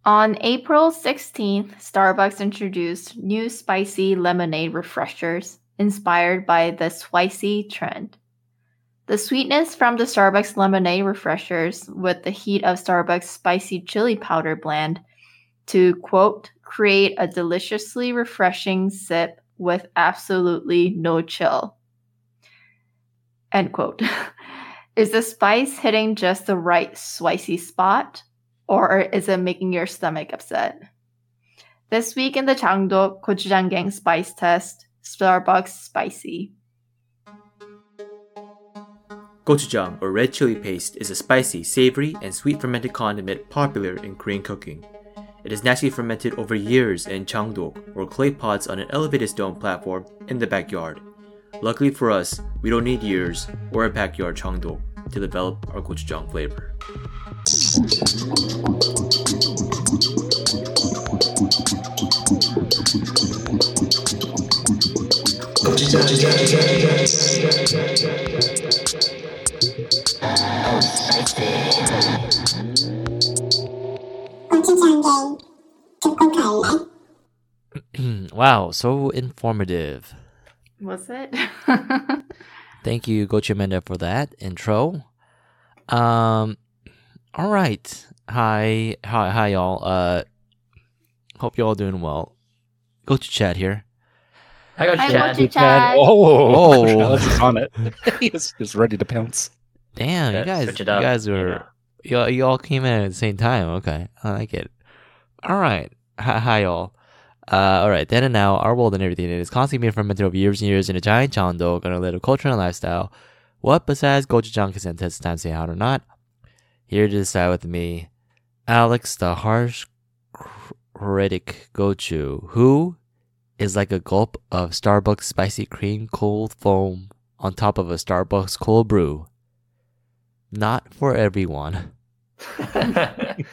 On April 16th, Starbucks introduced new spicy lemonade refreshers inspired by the spicy trend. The sweetness from the Starbucks lemonade refreshers with the heat of Starbucks spicy chili powder blend to, quote, create a deliciously refreshing sip with absolutely no chill, end quote. Is the spice hitting just the right spicy spot, or is it making your stomach upset? This week in the Changdok gochujang spice test, Starbucks spicy. Gochujang, or red chili paste, is a spicy, savory, and sweet fermented condiment popular in Korean cooking. It is naturally fermented over years in changdok, or clay pots on an elevated stone platform in the backyard. Luckily for us, we don't need years or a backyard changdok to develop our gochujang flavor. Wow, so informative. Was it? Thank you, Gochimenda, for that intro. All right. Hi, y'all. Hope you all doing well. Go to chat here. I got Hi, Chad. Gochu Chat. Oh, Alex is on it. He's ready to pounce. Damn, Yeah, you switch it up, guys were you all came in at the same time. Okay, I like it. All right, hi y'all. All right, then and now, our world and everything it is constantly being fermented over years and years in a giant chandok and a little culture and lifestyle. What besides gochujang can stand test time say out or not? Here to decide with me, Alex, the harsh critic Gochu, who is like a gulp of Starbucks spicy cream cold foam on top of a Starbucks cold brew. Not for everyone. That's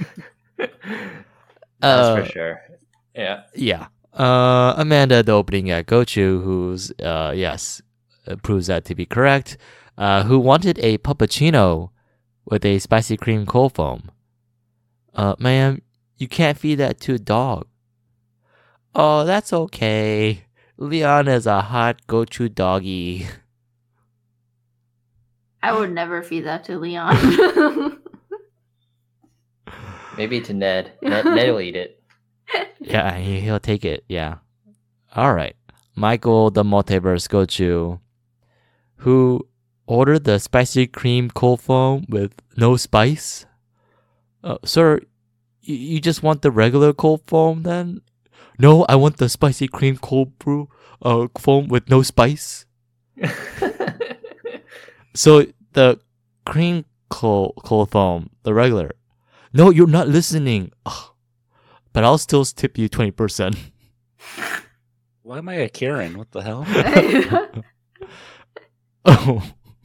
for sure. Yeah. Yeah. Amanda, the opening at Gochu, who's, proves that to be correct, who wanted a puppuccino with a spicy cream cold foam. Ma'am, you can't feed that to a dog. Oh, that's okay. Leon is a hot Gochu doggy. I would never feed that to Leon. Maybe to Ned. Ned will eat it. Yeah, he'll take it. Yeah. All right. Michael, the multiverse Gochu, who ordered the spicy cream cold foam with no spice. Sir, you just want the regular cold foam then? No, I want the spicy cream cold brew foam with no spice. So the cream cold foam, the regular. No, you're not listening. Ugh. But I'll still tip you 20%. Why am I a Karen? What the hell? Oh.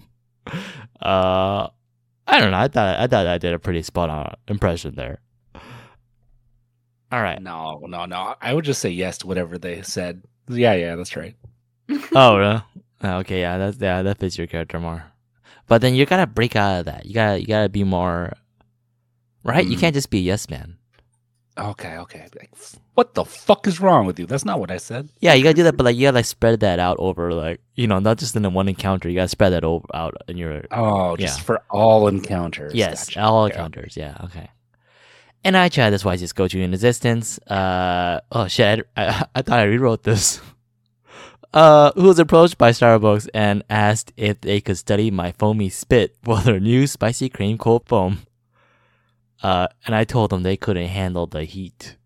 I don't know. I thought I did a pretty spot on impression there. All right. No. I would just say yes to whatever they said. Yeah, that's right. Oh, really? Okay, that fits your character more. But then you gotta break out of that. You gotta be more, right? You can't just be a yes man. Okay. Like, what the fuck is wrong with you? That's not what I said. Yeah, you gotta do that, but like you gotta like spread that out over not just in the one encounter. You gotta spread that out in your. Oh, just for all encounters. Yes, Gotcha. all Okay. encounters. Yeah, okay. And I tried this why just go to in existence. Oh shit! I thought I rewrote this. Who was approached by Starbucks and asked if they could study my foamy spit for their new spicy cream cold foam. And I told them they couldn't handle the heat.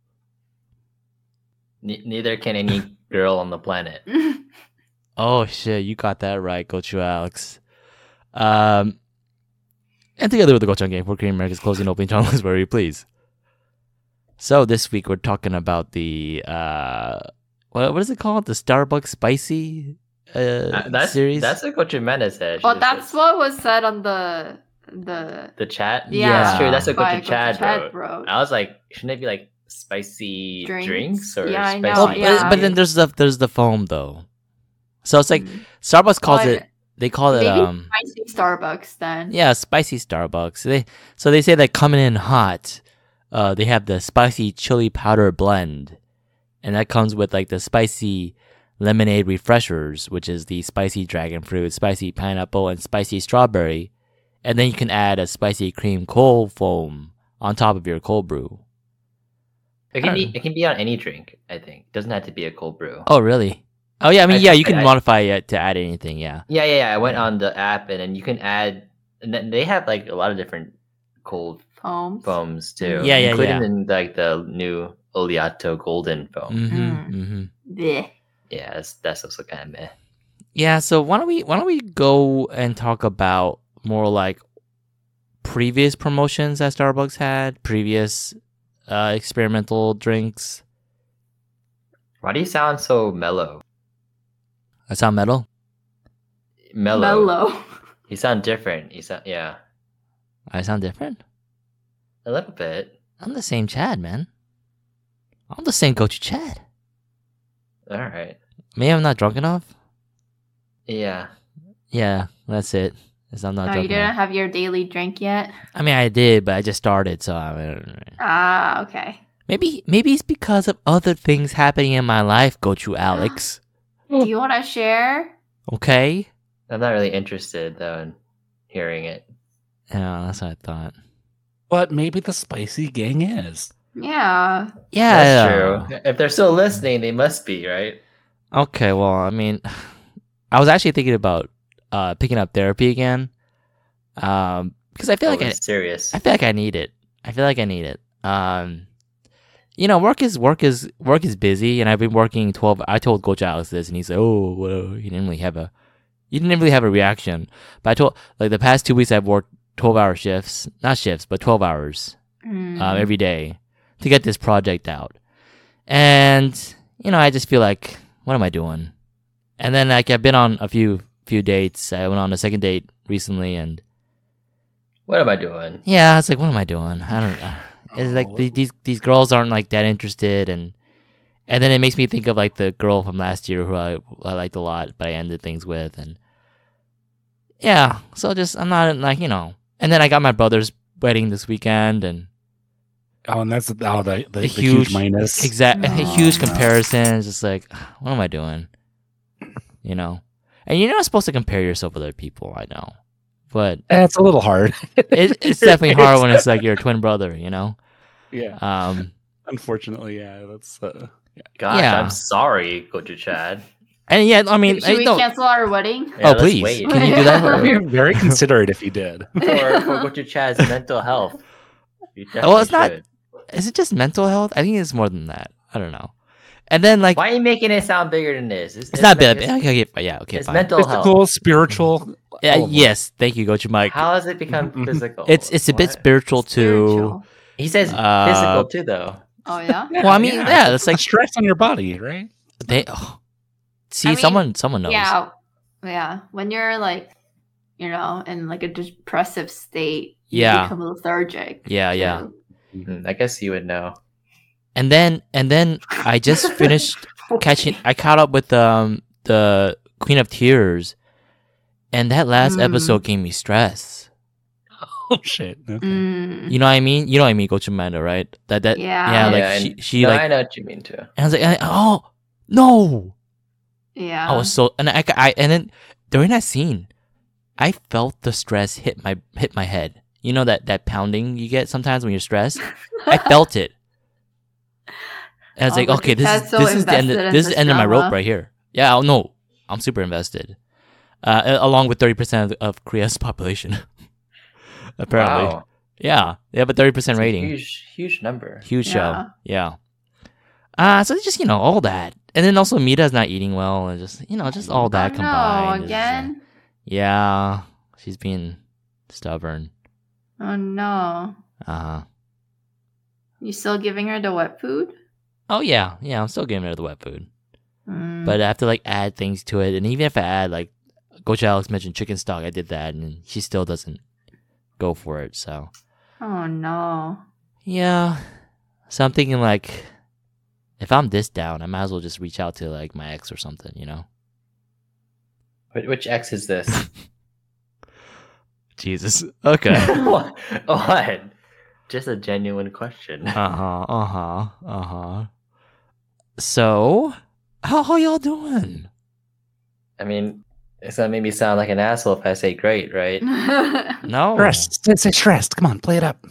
Neither can any girl on the planet. Oh shit, you got that right, Gochu Alex. And together with the Gochujang game for Korean America's closing opening channels, where we please. So this week we're talking about the what is it called? The Starbucks spicy series. That's what Coach Amanda said. Well, that's what was said on the chat. Yeah, That's true. That's what by Coach Chad Chad wrote. wrote. I was like, shouldn't it be like spicy drinks or Yeah, I spicy? know, yeah. But then there's the foam though. So it's like Starbucks calls they call it maybe spicy Starbucks then. Yeah, spicy Starbucks. They say that coming in hot they have the spicy chili powder blend, and that comes with like the spicy lemonade refreshers, which is the spicy dragon fruit, spicy pineapple, and spicy strawberry. And then you can add a spicy cream cold foam on top of your cold brew. It can be on any drink, I think. It doesn't have to be a cold brew. Oh, really? Oh, yeah. I mean, I yeah, think you can I- modify it to add anything. Yeah. Yeah. I went on the app and then you can add, and then they have like a lot of different cold Foams. foams too. Yeah, including yeah. in like the new Oleato golden foam. Blech. Yeah, that's also kind of meh. Yeah. So why don't we go and talk about more like previous promotions that Starbucks had, previous experimental drinks. Why do you sound so mellow? I sound metal. Mellow. You sound different. Yeah, I sound different. a little bit. I'm the same Chad, man. I'm the same Gochu Chad. All right. Maybe I'm not drunk enough. Yeah. Yeah, that's it. Is I'm not Oh, you drunk didn't enough. have your daily drink yet? I mean, I did, but I just started, so I mean, Ah, okay. maybe it's because of other things happening in my life, Gochu Alex. Do you want to share? Okay. I'm not really interested though in hearing it. Yeah, that's what I thought. But maybe the spicy gang is. Yeah. Yeah, That's true. If they're still listening, they must be, right? Okay, well, I mean, I was actually thinking about picking up therapy again, because I feel like it's serious. I feel like I need it. You know, work is busy, and I've been working 12. I told Coach Alex this, and he said, "Oh, well, he didn't really have a reaction." But I told, like, the past 2 weeks I've worked 12-hour shifts, not shifts, but 12 hours every day to get this project out, and you know, I just feel like, what am I doing? And then like I've been on a few dates. I went on a second date recently, and What am I doing? yeah, I was like, what am I doing? I don't. It's like Oh. these girls aren't like that interested, and then it makes me think of like the girl from last year who I liked a lot, but I ended things with, and yeah, so just I'm not like, you know. And then I got my brother's wedding this weekend, and Oh, and that's the a huge minus. a huge No. comparison. It's just like, what am I doing? You know, and you're not supposed to compare yourself with other people. I know, but It's a little hard. it's definitely hard when it's like your twin brother. You know, Yeah. Unfortunately, yeah. That's Gosh, Yeah. I'm sorry, Coach Chad. and yeah, I mean, Should we no, cancel our wedding? Yeah, oh let's please, wait. can you do that? I'd be very considerate if you did. for Coach Chad's mental health. You Well, it's definitely not- should. Is it just mental health? I think it's more than that. I don't know. And then like, Why are you making it sound bigger than this? it's not bad. It's, Okay, yeah, okay, it's fine. mental health. Physical, spiritual. Yeah, all of them. yes, thank you, Coach Mike. How has it become physical? It's a bit What? spiritual too. Spiritual. He says Uh, physical too, though. Oh, yeah? Well, I mean, yeah, it's like stress on your body, right? they. See, I mean, someone knows. Yeah. Yeah. When you're like, you know, in like a depressive state, you Yeah. become lethargic. Yeah. too. I guess you would know. And then I just finished catching. I caught up with the Queen of Tears, and that last Mm. episode gave me stress. Oh shit. Okay. Mm. You know what I mean? You know what I mean, Coach Amanda, right? That Yeah. yeah, like and- she no, like. I know what you mean too. And I was like, oh no! Yeah. I was so, and I and then during that scene, I felt the stress hit my head. You know that pounding you get sometimes when you're stressed. I felt it. And I was Oh, like, but okay, your this dad's is so this is the end. invested in This is the this end of my rope drama. right here. Yeah, no, I'm super invested. Along with 30% of Korea's population, apparently. Wow. Yeah, they have a 30% It's a rating. huge number. Huge show. Yeah. Yeah. So it's just, you know, all that. And then also Mita's not eating well, and just, you know, just all that Oh, combined. no, is just, again? yeah. She's being stubborn. Oh, no. Uh-huh. You still giving her the wet food? Oh yeah. Yeah, I'm still giving her the wet food. Mm. But I have to like add things to it. And even if I add like Coach Alex mentioned chicken stock, I did that and she still doesn't go for it. So Oh, no. yeah. So I'm thinking like, if I'm this down, I might as well just reach out to like my ex or something, you know? Which X is this? Jesus. Okay. What? just a genuine question. So, how y'all doing? I mean, it's gonna make me sound like an asshole if I say great, right? No. Stressed. Say stressed. Come on, play it up.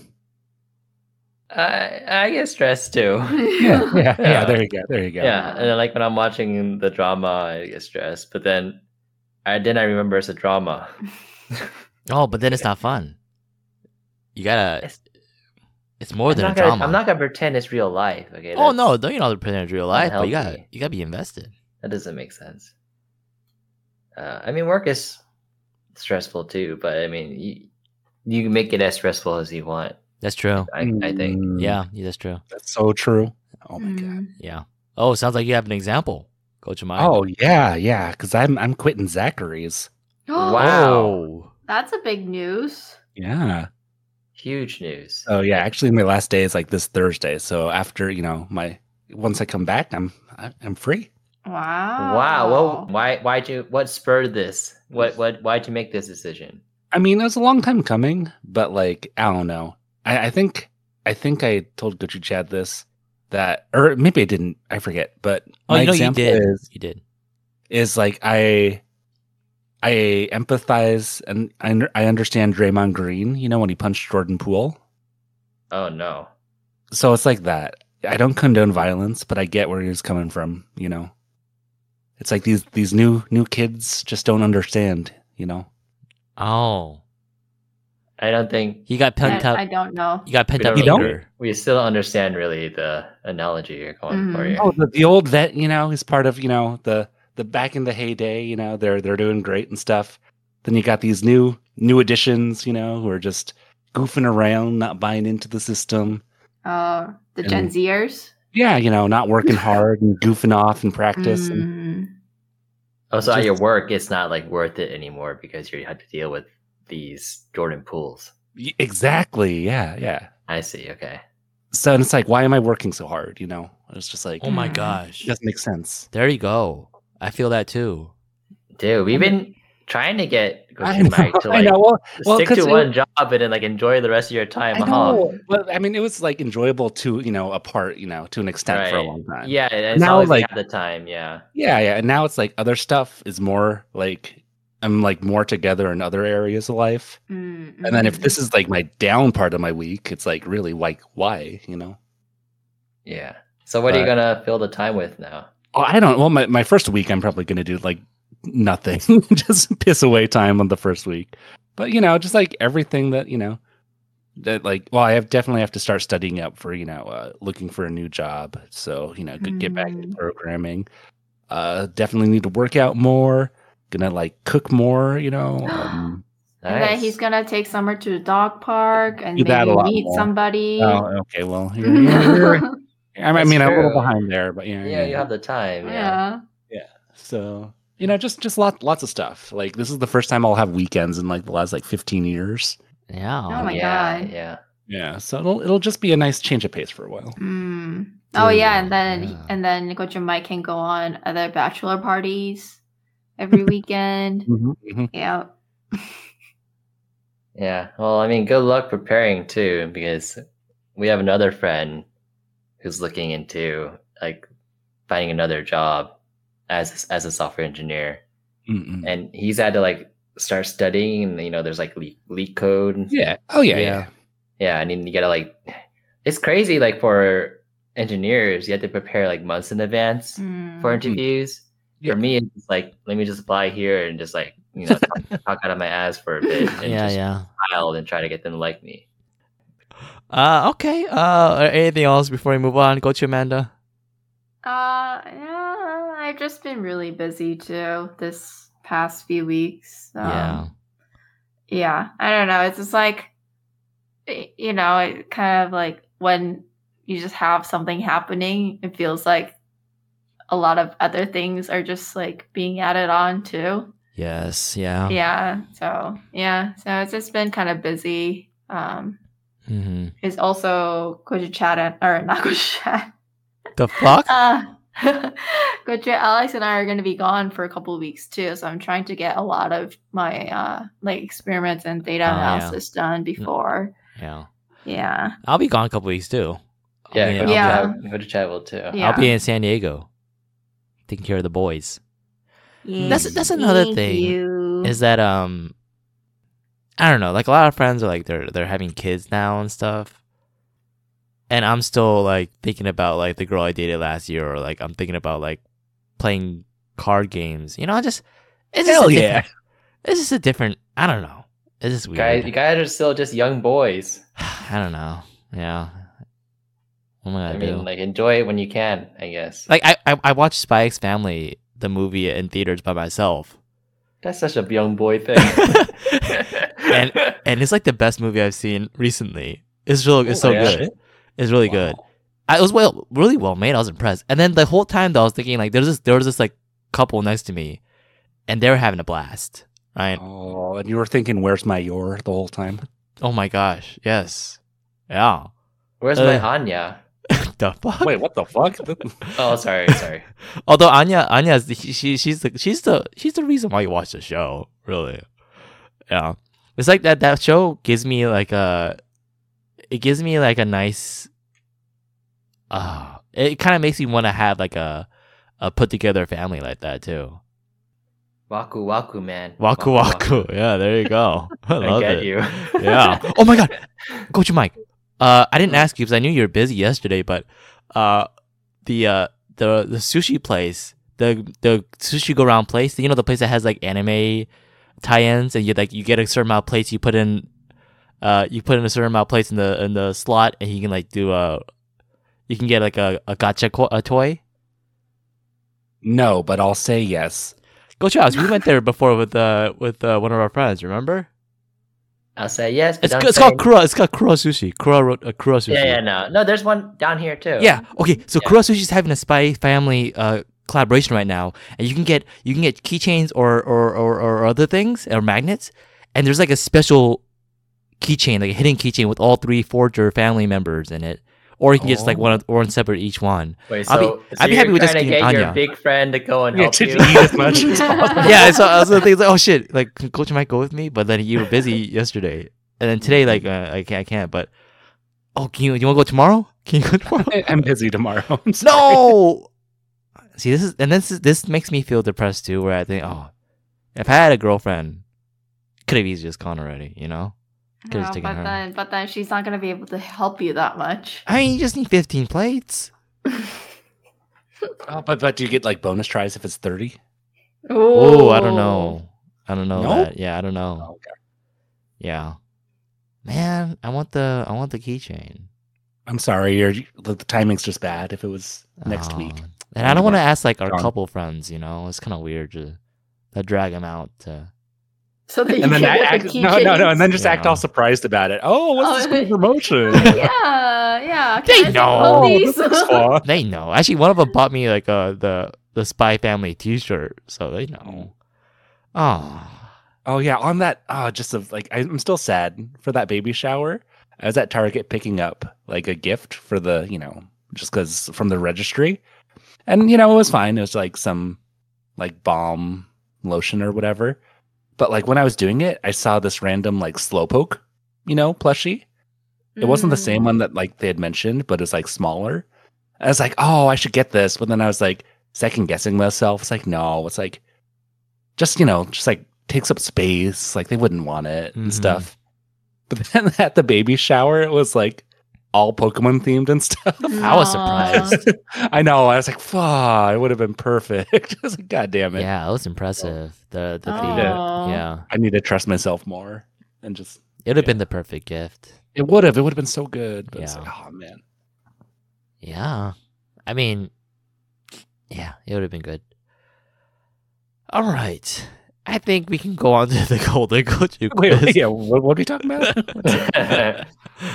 I get stressed too. Yeah. There you go. There you go. Yeah, and then, like when I'm watching the drama, I get stressed. But then I remember it's a drama. Oh, but then it's not fun. You gotta. It's more I'm than a not gonna- drama. I'm not gonna pretend it's real life. Okay. Oh no, that's- don't you know the pretend it's real life? But you unhealthy. gotta be invested. That doesn't make sense. I mean, work is stressful too, but I mean, you can make it as stressful as you want. That's true. I think. Mm, Yeah, that's true. that's so true. Oh my god. Yeah. Oh, sounds like you have an example, Coach Mike. Oh yeah. Because I'm quitting Zachary's. Wow. Oh. That's a big news. Yeah. Huge news. Oh yeah. Actually, my last day is like this Thursday. So after once I come back, I'm free. Wow. Wow. Well, what spurred this? Why'd you make this decision? I mean, it was a long time coming, but like I don't know. I think I told Gucci Chad this or maybe I didn't. I forget. But Oh, my you example did. is You did. like I empathize and I understand Draymond Green. You know when he punched Jordan Poole. Oh no. So it's like that. I don't condone violence, but I get where he was coming from. It's like these new kids just don't understand. Oh. I don't think You got pent up. I don't know. You got pent up You don't? anger. we still understand really the analogy you're going for Mhm. here. Oh, the old vet, he's part of the back in the heyday. They're doing great and stuff. Then you got these new additions, who are just goofing around, not buying into the system. The Gen Zers. Yeah, not working hard and goofing off in practice. And Mm. Oh, so at just- your work, it's not like worth it anymore because you have to deal with these Jordan Pools. exactly, yeah. I see. Okay. So it's like, why am I working so hard? It's just like, Oh my Mm. gosh. it doesn't make sense. There you go. I feel that too. Dude, we've been trying to get I Coach Mike to I like know. Well, stick 'cause to it- one job and then like enjoy the rest of your time I off. know. But I mean, it was like enjoyable to apart, to an extent for a Right. long time. Yeah, as Now, long as like- you have the time. Yeah. Yeah. And now it's like other stuff is more like I'm like more together in other areas of life. Mm, And then if mhm. this is like my down part of my week, it's like really like why, Yeah. So what are you But- gonna fill the time with now? Oh, I don't. Well, my first week, I'm probably going to do like nothing, just piss away time on the first week. But just like everything that that like. Well, I definitely have to start studying up for looking for a new job. So get back into Mm. programming. Definitely need to work out more. Gonna like cook more. And then he's gonna take Summer to the dog park and Do that a maybe lot meet more. somebody. Oh, okay. Well, I That's mean, I'm a little true. behind there, but yeah. Yeah, you have the time. Yeah. Yeah. So just lots of stuff. Like this is the first time I'll have weekends in like the last like 15 years. Yeah. Oh my yeah, God. Yeah. Yeah, so it'll just be a nice change of pace for a while. Mm. Oh yeah, and then Yeah. Coach Mike can go on other bachelor parties every weekend. Yeah. Yeah. Well, I mean, good luck preparing too, because we have another friend who's looking into like finding another job as a software engineer, Mm-mm. and he's had to like start studying. And, there's like leak code. And Yeah. Oh yeah. Yeah, and then you gotta like, it's crazy. Like for engineers, you have to prepare like months in advance Mm. for interviews. Yeah. For me, it's like, let me just apply here and just like talk out of my ass for a bit and just smile and try to get them to like me. Okay. Anything else before we move on? Coach Amanda. Yeah, I've just been really busy too this past few weeks. Yeah, I don't know. It's just like, it kind of like when you just have something happening, it feels like a lot of other things are just like being added on too. Yes. Yeah. Yeah. So it's just been kind of busy. Mm-hmm. Is also Coach Chad or not Coach Chad. The fuck? Coach Alex and I are going to be gone for a couple of weeks too, so I'm trying to get a lot of my like experiments and data Oh, yeah. analysis done before. Yeah. Yeah. I'll be gone a couple weeks too. Yeah, I'll go, be, Yeah. go to travel too. Yeah. I'll be in San Diego, taking care of the boys. Yeah. That's another Thank thing, you. Is that I don't know, like a lot of friends are like they're having kids now and stuff. And I'm still like thinking about like the girl I dated last year, or like I'm thinking about like playing card games. You know, it's just Hell a yeah. different, it's just a different. I don't know. It's just weird. You guys are still just young boys. I don't know. Yeah. What am I I gonna do? mean, like enjoy it when you can. I guess Like I watched Spy X Family, the movie, in theaters by myself, that's such a young boy thing. and it's like the best movie I've seen recently. It's so yeah? good. It's really good. It was really well made. I was impressed. And then the whole time though, I was thinking like there was this like couple next to me, and they were having a blast. Right? Oh, and you were thinking, "Where's my your?" the whole time. Oh my gosh, yes, yeah. Where's my Anya? The fuck? Wait, what the fuck? Oh, sorry. Although Anya's she's the reason why you watch the show, really. Yeah, it's like that show gives me like a nice. It kind of makes me want to have like a put together family like that too. Waku Waku, man. Waku Waku. Yeah, there you go. I love get it. you. Yeah. Oh my god, Coach Mike. I didn't ask you because I knew you were busy yesterday, but the sushi place, the sushi go round place, you know, the place that has like anime tie-ins, and you get a certain amount of plates, you put in a certain amount of plates in the slot, and you can like do you can get like a gacha a toy. No, but I'll say yes. Coach House, we went there before with one of our friends. Remember? I'll say yes. But It's called Kura. It's called Kura Sushi. Kura Sushi. Yeah. No, there's one down here too. Yeah. Okay. So Yeah. Kura Sushi is having a Spy Family collaboration right now, and you can get keychains or other things or magnets, and there's like a special keychain, like a hidden keychain with all 3 Forger family members in it, or you can get just like one separate each one. Wait, I'd be happy with just trying to getting get your Anya. big friend to go and Yeah, help to you. eat as much as possible. Yeah. So I was thinking like, oh shit, like Coach might go with me, but then you were busy yesterday, and then today like I can't. But you want to go tomorrow? Can you go tomorrow? I'm busy tomorrow. I'm sorry. No. See, this makes me feel depressed too. Where I think, oh, if I had a girlfriend, could have easily just gone already. You know, could have No, taken her. but then she's not gonna be able to help you that much. I mean, you just need 15 plates. Oh, but do you get like bonus tries if it's 30? Oh, I don't know. I don't know No? that. Yeah, I don't know. Oh, okay. Yeah, man, I want the keychain. I'm sorry, the timing's just bad. If it was next Oh. week, And I don't want to ask like our Gone. couple friends. You know, it's kind of weird to drag them out. So that you and then can get act, the no, and then just Yeah. act all surprised about it. Oh, what's this cool promotion? yeah. They Can I know. sample Oh, these? this is fun. They know. Actually, one of them bought me like the Spy Family T-shirt, so they know. Oh. Oh yeah, on that. I'm still sad for that baby shower. I was at Target picking up like a gift for the just because from the registry, and it was fine. It was like some like balm lotion or whatever. But like when I was doing it, I saw this random like Slowpoke, plushie. It wasn't the same one that like they had mentioned, but it's like smaller. I was like, oh, I should get this, but then I was like second guessing myself. It's like, no, it's like just like takes up space. Like they wouldn't want it and Mhm. stuff. But then at the baby shower, it was like all Pokemon themed and stuff. I was surprised. I know. I was like, fuck, it would have been perfect. I was like, God damn it. Yeah, it was impressive. The theme. Aw. Yeah. I need to trust myself more and just. It would have been the perfect gift. It would have been so good. But it's Yeah. like, oh man. Yeah. I mean, yeah, it would have been good. All right. I think we can go on to the Golden Gochu quiz. Wait, yeah. What are we talking about?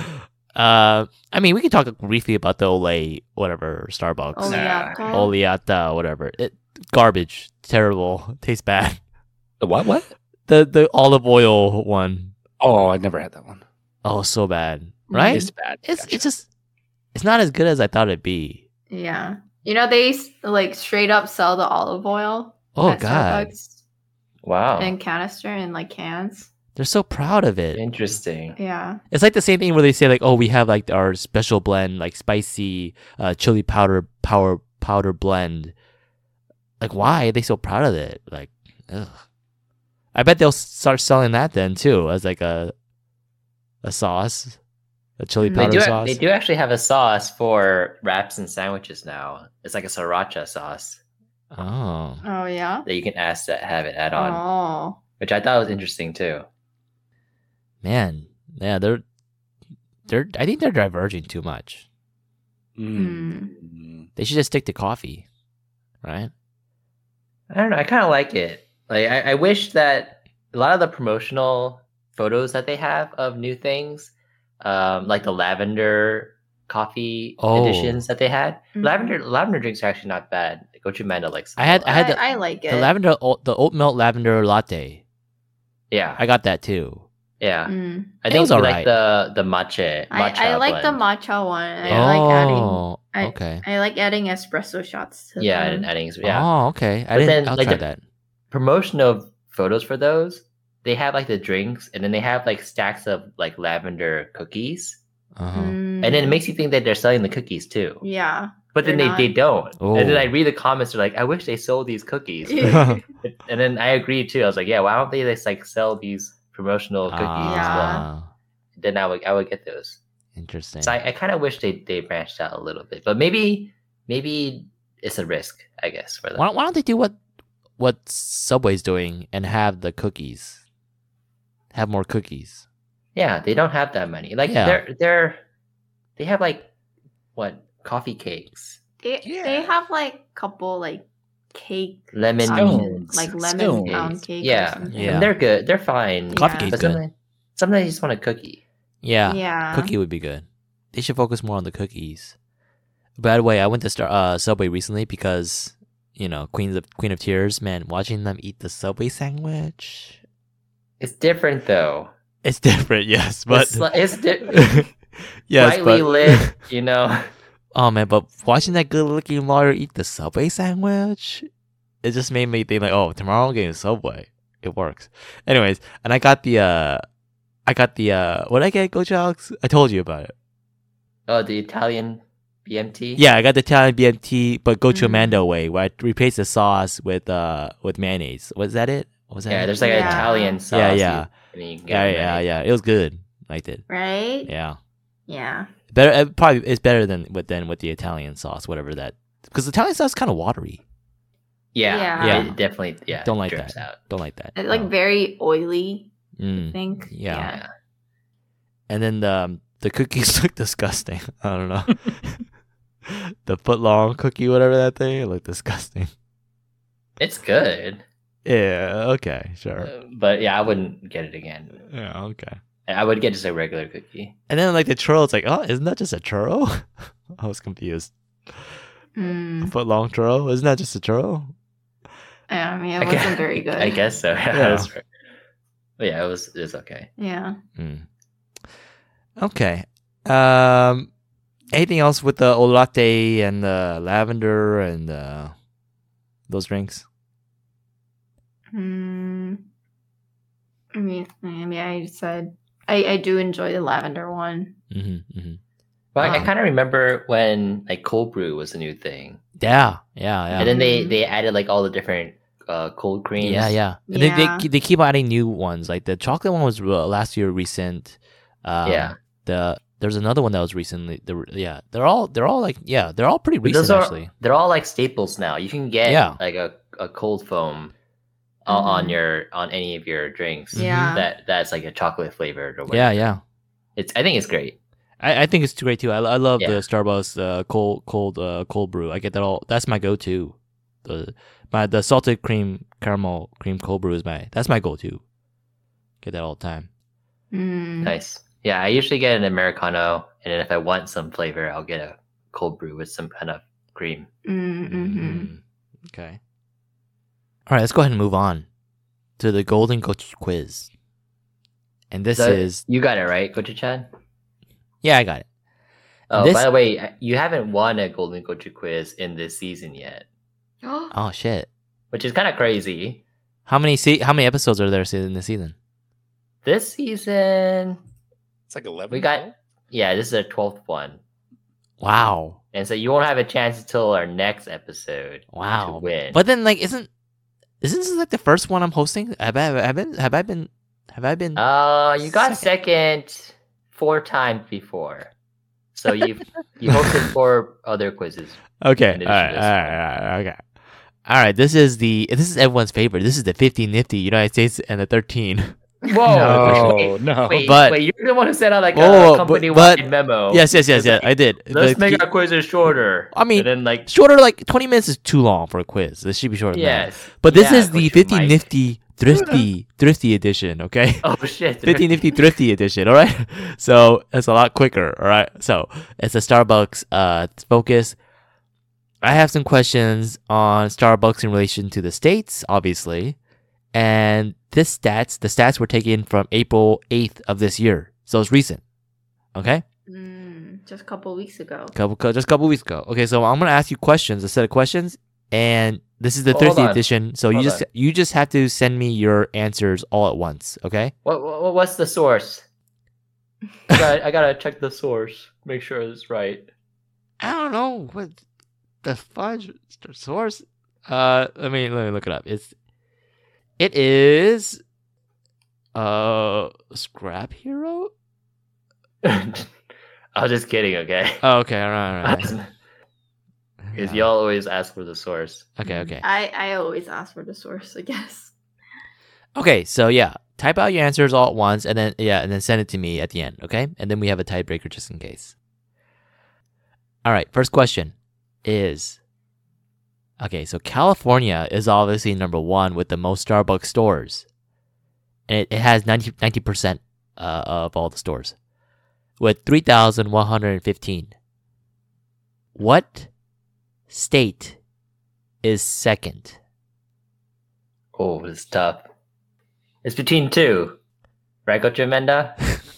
I mean, we can talk briefly about the Olay, whatever, Starbucks. Oleato. Oleata, whatever. Garbage. Terrible. Tastes bad. The what? The olive oil one. Oh, I never had that one. Oh, so bad. Right? It's bad. It's Gotcha. it's not as good as I thought it'd be. Yeah. They like straight up sell the olive oil Oh at god. Starbucks Wow. in canister in like cans. They're so proud of it. Interesting. Yeah. It's like the same thing where they say like, oh, we have like our special blend, like spicy chili powder blend. Like, why are they so proud of it? Like, ugh. I bet they'll start selling that then too as like a sauce, a chili They powder sauce. They do actually have a sauce for wraps and sandwiches now. It's like a sriracha sauce Oh, Oh yeah. that you can ask to have it add on, Oh. which I thought was interesting too. man, yeah, they're. I think they're diverging too much. They should just stick to coffee, right? I don't know. I kind of like it. Like I wish that a lot of the promotional photos that they have of new things, like the lavender coffee Oh. editions that they had. Mhm. Lavender drinks are actually not bad. Gochu Manda likes them I a had- lot. I had the- I like it. The oat milk lavender latte. yeah, I got that too. yeah. Mm. I It think was you alright. like the matcha. I like the blend. matcha one. I Yeah. like adding. Oh, I- okay. I like adding espresso shots to Yeah, them. and adding yeah. Oh, okay. But then, I'll like, try the- that. Promotional photos for those. They have like the drinks, and then they have like stacks of like lavender cookies, Uh-huh. Mm. and then it makes you think that they're selling the cookies too. Yeah. But then They're they don't. And then Oh. I read the comments. They're like, "I wish they sold these cookies." Uh-huh. And then I agree too. I was like, "Yeah, why don't they just like sell these promotional cookies as well?" Ah, Then I would get those. interesting. So I kind of wish they branched out a little bit, but maybe it's a risk, I guess, for them. Why don't they do what Subway's doing and have the cookies? Have more cookies. Yeah, they don't have that many. Like Yeah. they have like what coffee cakes, They Yeah. have like couple like cake lemon Scones. like lemon Scones. pound cake. Yeah. Or something. Yeah. And they're good. They're fine. Coffee Yeah. cake's But good. sometimes you just want a cookie. Yeah. Yeah. Cookie would be good. They should focus more on the cookies. By the way, I went to Subway recently because Queen of Tears. Man, watching them eat the Subway sandwich, It's different though. it's different. Yes, but it's different. yes, Brightly but lit, you know. oh man, but watching that good-looking lawyer eat the Subway sandwich, it just made me think like, oh, tomorrow I'm getting Subway. It works. Anyways, and I got the what did I get, Coach Alex? I told you about it. Oh, the Italian BMT. Yeah, I got the Italian BMT, but go to Mm. Amanda way, where I replaced the sauce with mayonnaise. Was that it? Was that Yeah, it? there's like an Yeah. Italian sauce. Yeah. And you can get Yeah, it yeah, ready. yeah. It was good. Liked it. Right? Yeah, Yeah. better. Probably it's better than with the Italian sauce, whatever that. Because the Italian sauce is kind of watery. Yeah, Yeah. it definitely. Yeah, Don't like drips that. out. Don't like that. It's like No. very oily, I Mm. think. Yeah. Yeah. And then the cookies look disgusting. I don't know. The foot long cookie, whatever that thing, it looked disgusting. It's good, Yeah. Okay. Sure. but yeah, I wouldn't get it again. Yeah. Okay. I would get just a regular cookie. And then like the churro, it's like, oh, isn't that just a churro? I was confused. A Mm. foot long churro? Isn't that just a churro? I mean, I it wasn't guess- very good. I guess so. Yeah. But yeah, it was okay. Yeah. Mm. Okay. Anything else with the oat latte and the lavender and those drinks? Mm. I mean, I said I do enjoy the lavender one. Mm-hmm, mm-hmm. But I Um, kind of remember when like cold brew was a new thing, Yeah. Yeah. and then Mhm. they added like all the different cold creams. Yeah, yeah. And Yeah. they keep adding new ones. Like the chocolate one was last year recent. Yeah. There's another one that was recently. They're all they're all pretty But recent those are actually. they're all like staples now. You can get Yeah. like a cold foam Mhm. on any of your drinks. Yeah. That's like a chocolate flavored or whatever. Yeah, yeah. I think it's great. I think it's great too. I love Yeah. the Starbucks cold brew. I get that all. That's my go-to. The salted caramel cream cold brew is that's my go-to. Get that all the time. Mm. Nice. Yeah, I usually get an Americano, and then if I want some flavor, I'll get a cold brew with some kind of cream. Mm-hmm. Okay. All right, let's go ahead and move on to the Golden Coach quiz. And this So, is you got it right, Gochu Chan? yeah, I got it. Oh, This- by the way, you haven't won a Golden Gochu quiz in this season yet, Oh shit! which is kind of crazy. How many episodes are there in the season? This season, It's like 11. we got this is our 12th one, Wow. and so you won't have a chance until our next episode to Wow. win. But then, like, isn't this like the first one I'm hosting? Have I been? You got second 4 times before, so you hosted 4 other quizzes. Okay. in All right. addition to this one. Okay. All right. This is everyone's favorite. This is the 50 Nifty United States and the 13. Whoa! No. Wait, But- wait, you're the one who sent out like Whoa, a but- company-wide memo. Yes. It's Yeah. like, I did. Let's make The- our quizzes shorter. I mean, and then like shorter. Like 20 minutes is too long for a quiz. This should be shorter. Than that. yes, But this Yeah, is the Coach 50 Mike. Nifty Thrifty edition. Okay. Oh shit! 50 Nifty Thrifty edition, all right? So it's a lot quicker, all right? So it's a Starbucks focus. I have some questions on Starbucks in relation to the States, obviously. And the stats were taken from April 8th of this year. So it's recent, okay? Just a couple weeks ago. Just a couple weeks ago. Okay, so I'm going to ask you questions, a set of questions. And this is the Hold Thrifty on. edition. So Hold you just have to send me your answers all at once, okay? What's the source? I gotta check the source. Make sure it's right. I don't know what the fudge source. Let me look it up. It is Scrap Hero. I was just kidding. Okay. Oh, okay, all right. Because y'all always ask for the source. Okay. I always ask for the source, I guess. Okay, so yeah, type out your answers all at once, and then send it to me at the end. Okay, and then we have a tiebreaker just in case. All right, first question is. Okay, so California is obviously number 1 with the most Starbucks stores. And it has 90% of all the stores with 3,115. What state is second? Oh, it's tough. It's between 2, right, Coach Amanda?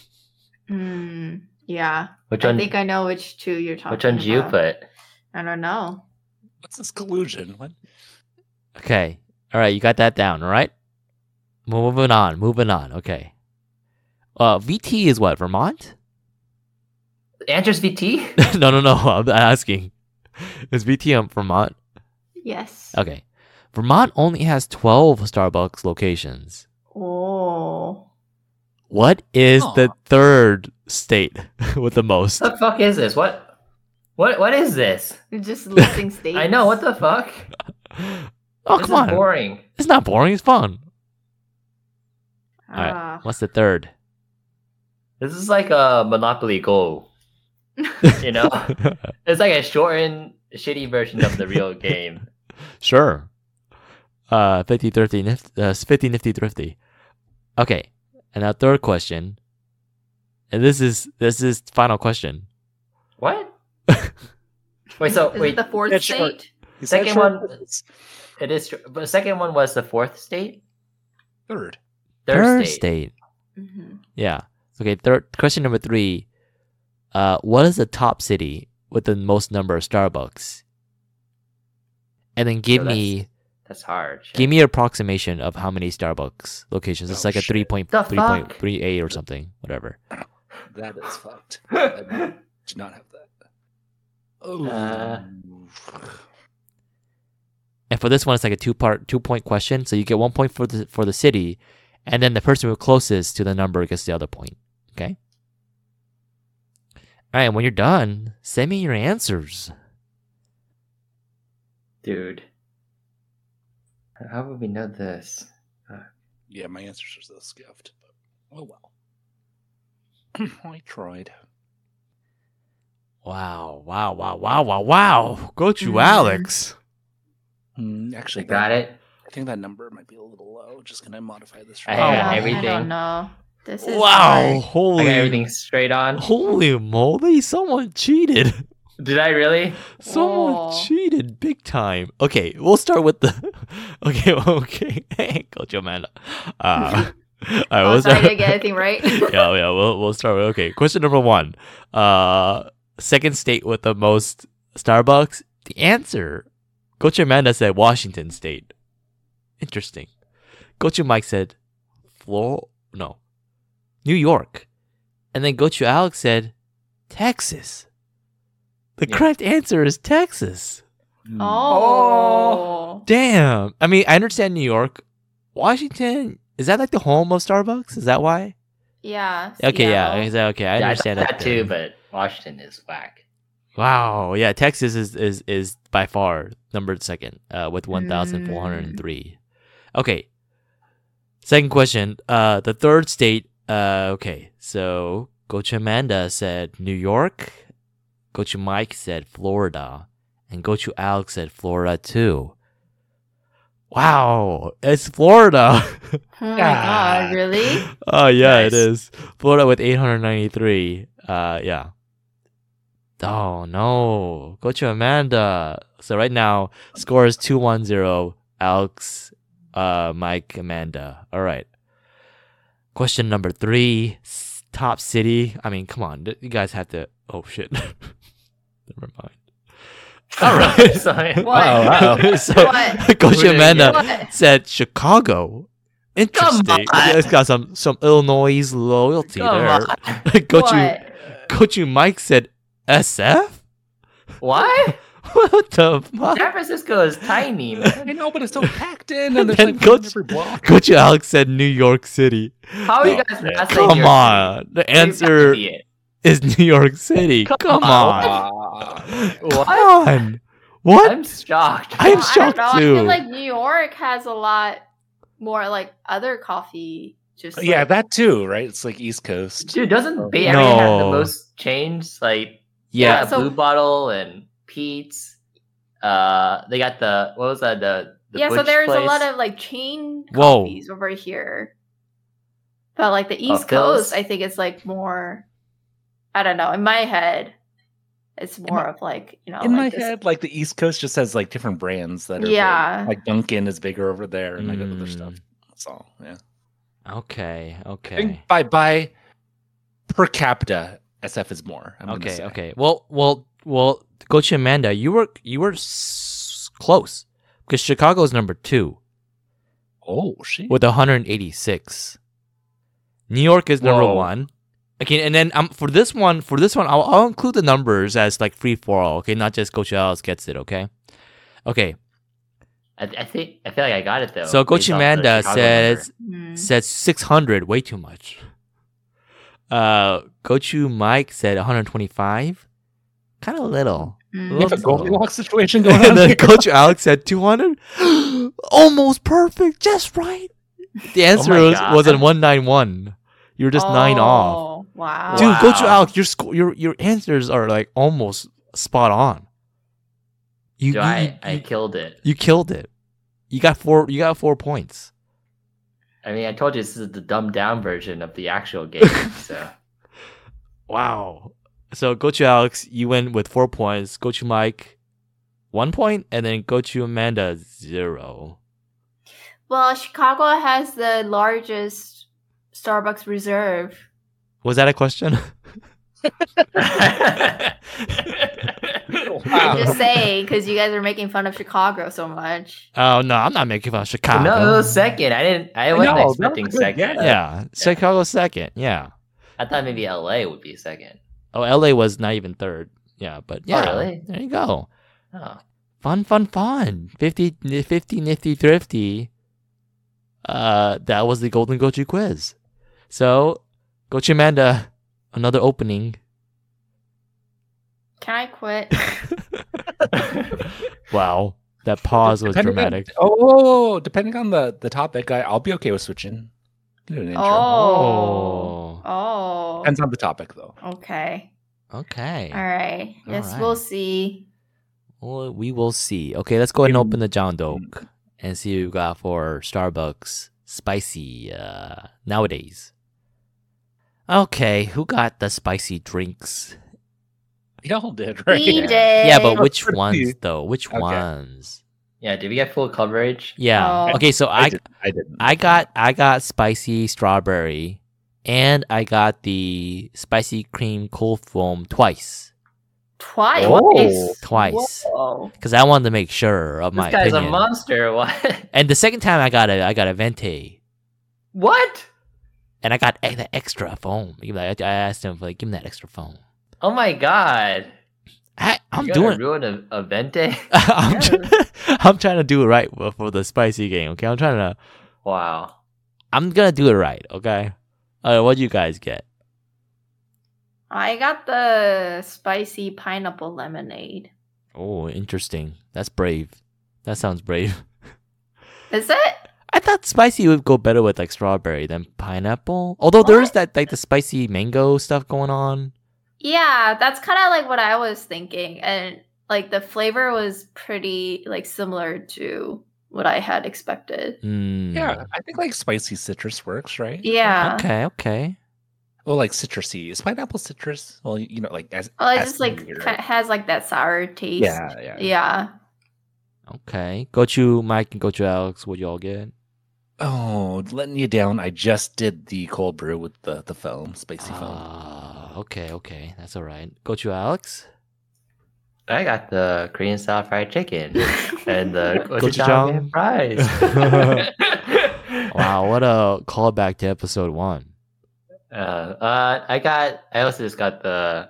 Yeah. Which I one? think I know which 2 you're talking about. Which one did you put? I don't know. What's this collusion? What? Okay. All right, you got that down, all right? Moving on. Okay. VT is what? Vermont? The answer's VT. No. I'm asking. Is VT on Vermont? Yes. Okay. Vermont only has 12 Starbucks locations. Oh. What is the third state with the most? What the fuck is this? What is this? You're just listing states. I know. What the fuck? Oh, This come on. is boring. It's not boring. It's fun. All right. Ah. What's the third? This is like a Monopoly Go. You know, it's like a shortened, shitty version of the real game. Sure. 50 Nifty Thrifty. Okay. And now third question. And this is final question. What? Wait. So Is wait. it the 4th Yeah, sure. state? Is that Second short? one- It is. But the second one was the 4th state. Third. Third state. Mm-hmm. Yeah. Okay, question number 3. What is the top city with the most number of Starbucks? And then give So me That's hard. Shit. give me an approximation of how many Starbucks locations. It's Oh, like a shit. 3.38 or something, whatever. That is fucked. I do not have that. Oh. And for this one, it's like a 2-point question. So you get 1 point for the city, and then the person who closest to the number gets the other point. Okay. All right. When you're done, send me your answers. Dude. How would we know this? Yeah, my answers are so scuffed. But, oh well. I tried. Wow. Go to Alex. Actually, I got it. I think that number might be a little low. Just gonna modify this. I Oh, got wow. everything. I don't know. This is Wow. hard. I Holy. got everything straight on. Holy moly, someone cheated. Did I really? Someone Oh. cheated big time. Okay, we'll start with the. Okay. Coach Amanda. All right, Oh, we'll so I start. didn't get anything right. yeah. We'll start with. Okay, question number 1. Second state with the most Starbucks. The answer, Coach Amanda said Washington State. Interesting. Coach Mike said New York. And then Gochu Alex said Texas. The Yeah. correct answer is Texas. Oh. Damn. I mean, I understand New York. Washington, is that like the home of Starbucks? Is that why? Yeah. Okay, yeah. Seattle. Is that okay? I Yeah, understand thought that too. too, but Washington is whack. Wow. Yeah, Texas is by far numbered second with 1,403. Okay. Second question. The third state. Okay. So Gochu Amanda said New York. Gochu Mike said Florida. And Gochu Alex said Florida too. Wow. It's Florida. Oh my Ah. god, really? Oh yeah, Nice. it is. Florida with 893. Yeah. Oh no. Go to Amanda. So right now, score is 2-1-0. Alex, Mike, Amanda. All right. Question number 3. Top city. I mean, come on. You guys have to. Oh shit. Never mind. All right. Sorry. What? Wow. So, What? Coach Amanda What? said Chicago. Interesting. on. It's got some Illinois loyalty Come there. on. Coach Mike said SF. What? What the fuck? San Francisco is tiny, man. I know, but it's so packed in, and there's Then like Coach- every block. Coach Alex said New York City. How are you guys not saying Come New York on. The City? answer You idiot. is New York City. Come Come on. on. What? Come on. What? I'm shocked. I'm Well, shocked I don't know. I too. feel like New York has a lot more like other coffee. Just Yeah, like, that too, right? It's like East Coast. Dude, doesn't Bay Area have the No. most chains? Like, Yeah. so- Blue Bottle and Pete's. They got the what was that? The yeah. So Butch there's a place? lot of like chain Whoa. coffees over here. But like the East Phil's? Coast, I think it's like more. I don't know. In my head, it's more of like In my like this- head, like the East Coast just has like different brands that are Yeah. big. Like Dunkin' is bigger over there, and like other stuff. Mm. That's all. Yeah. Okay. I Okay. think by per capita, SF is more. I'm gonna Okay, say. okay. Well, Coach Amanda, you were close because Chicago is number 2 Oh, shit. with 186. New York is number Whoa. 1. Okay, and then for this one, I'll include the numbers as like free for all. Okay, not just Coach Alex gets it. Okay, okay. I feel like I got it though. So Coach based off the Amanda Chicago says number. said 600, way too much. Coach Mike said 125, kind of little. Mm. You have a Looks- Goldilocks situation going on. And then here. Coach Alex said 200. Almost perfect, just right. The answer my was God. at 191. You were just 9 off. Oh, wow. Dude, Coach Wow. Alex, your answers are like almost spot on. You Dude, you, I killed it. you killed it. You got 4 points. I mean, I told you this is the dumbed down version of the actual game. So Wow. So Coach Alex, you win with 4 points. Coach Mike, 1 point, and then Coach Amanda 0. Well, Chicago has the largest Starbucks reserve. Was that a question? Wow. I'm just saying, because you guys are making fun of Chicago so much. Oh no, I'm not making fun of Chicago. no, it was second. I wasn't know, expecting that was good, second. Yeah, Chicago second. Yeah. I thought maybe LA would be second. Oh, LA was not even third. Yeah, but yeah. really? There you go. Oh. Fun. 50 nifty thrifty. That was the Golden Gochu quiz. So, Coach Amanda, another opening. Can I quit? Wow, that pause was Depending dramatic. depending on the topic, I'll be okay with switching. Do an intro. Oh. Oh. Oh. Depends on the topic, though. Okay. Okay. All right. All Yes, right. we'll see. Well, we will see. Okay, let's go ahead and Mm. open the John Doke and see what we got for Starbucks spicy nowadays. Okay, who got the spicy drinks? We all did, right? We Yeah. did. Yeah, but Oh, which pretty. ones though? Which Okay. ones? Yeah, did we get full coverage? Yeah. Oh. Okay, so I I didn't. I got spicy strawberry, and I got the spicy cream cold foam twice. Twice. Oh. Twice. Whoa. Because I wanted to make sure of This my guy's opinion. a monster. What? And the second time I got a venti. What? and I got the extra foam. I asked him like, give me that extra foam. Oh my god. I'm You're doing. gonna ruin a vente. I'm trying to do it right for the spicy game. Okay, Wow. I'm gonna do it right. Okay. What do you guys get? I got the spicy pineapple lemonade. Oh, interesting. That's brave. That sounds brave. Is it? I thought spicy would go better with like strawberry than pineapple. Although there is What? that like the spicy mango stuff going on. Yeah, that's kind of like what I was thinking. And like the flavor was pretty like similar to what I had expected. Mm. Yeah, I think like spicy citrus works, right? Yeah. Okay. Well, like citrusy. Is pineapple citrus? Well, like as Well, it as just like needed, kind of has like that sour taste. Yeah. Yeah. Okay. Gochu Mike and Gochu Alex, what y'all get? Oh, letting you down. I just did the cold brew with the foam, spicy foam. Okay. That's all right. Gochu Alex? I got the Korean style fried chicken and the gochujang gochujang fries. Wow, what a callback to episode 1. I also just got the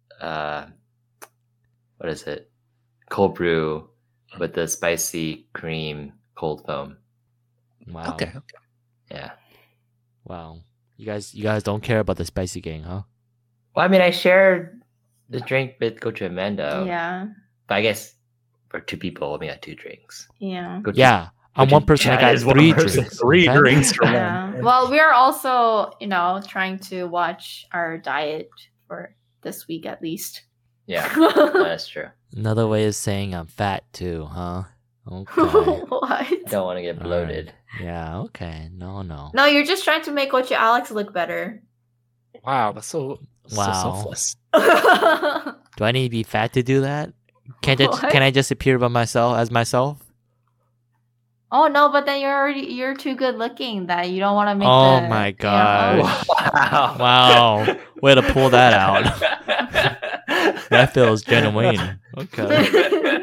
what is it? Cold brew with the spicy cream cold foam. Wow. Okay. Yeah. Wow. You guys don't care about the spicy gang, huh? Well, I mean, I shared the drink with Gochu and Mando. Yeah. But I guess for 2 people, we got 2 drinks. Yeah. Gochu- Yeah. I'm Gochu- one person. I yeah, got it's one 3 person. drinks. 3 okay? drinks for Yeah. one. Well, we're also, trying to watch our diet for this week at least. Yeah, that's true. Another way of saying I'm fat too, huh? Okay. What? I don't want to get All bloated. Yeah, okay. No. No, you're just trying to make Coach Alex look better. Wow, that's so Wow. selfless. Do I need to be fat to do that? Can I just appear by myself as myself? Oh no, but then you're too good looking that you don't want to make. Oh the, my gosh. Wow. Wow. Way to pull that out. That feels genuine. Okay.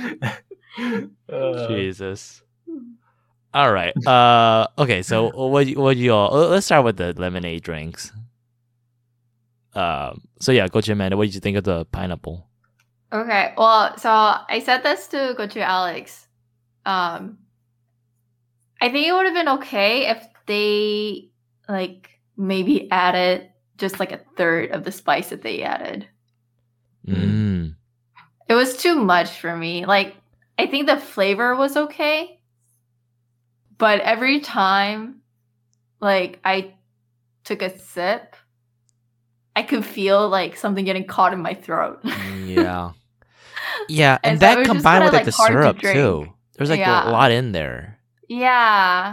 Jesus. All right. Okay. So what you all? Let's start with the lemonade drinks. So yeah, Coach Amanda, what did you think of the pineapple? Okay, well, so I said this to Coach Alex. I think it would have been okay if they like maybe added just like a third of the spice that they added. Mm. It was too much for me. Like, I think the flavor was okay, but every time, like, I took a sip, I could feel like something getting caught in my throat. Yeah. Yeah, and And so it that was just combined with kinda, like the like, hard to syrup drink. too. There's like Yeah. a lot in there. Yeah.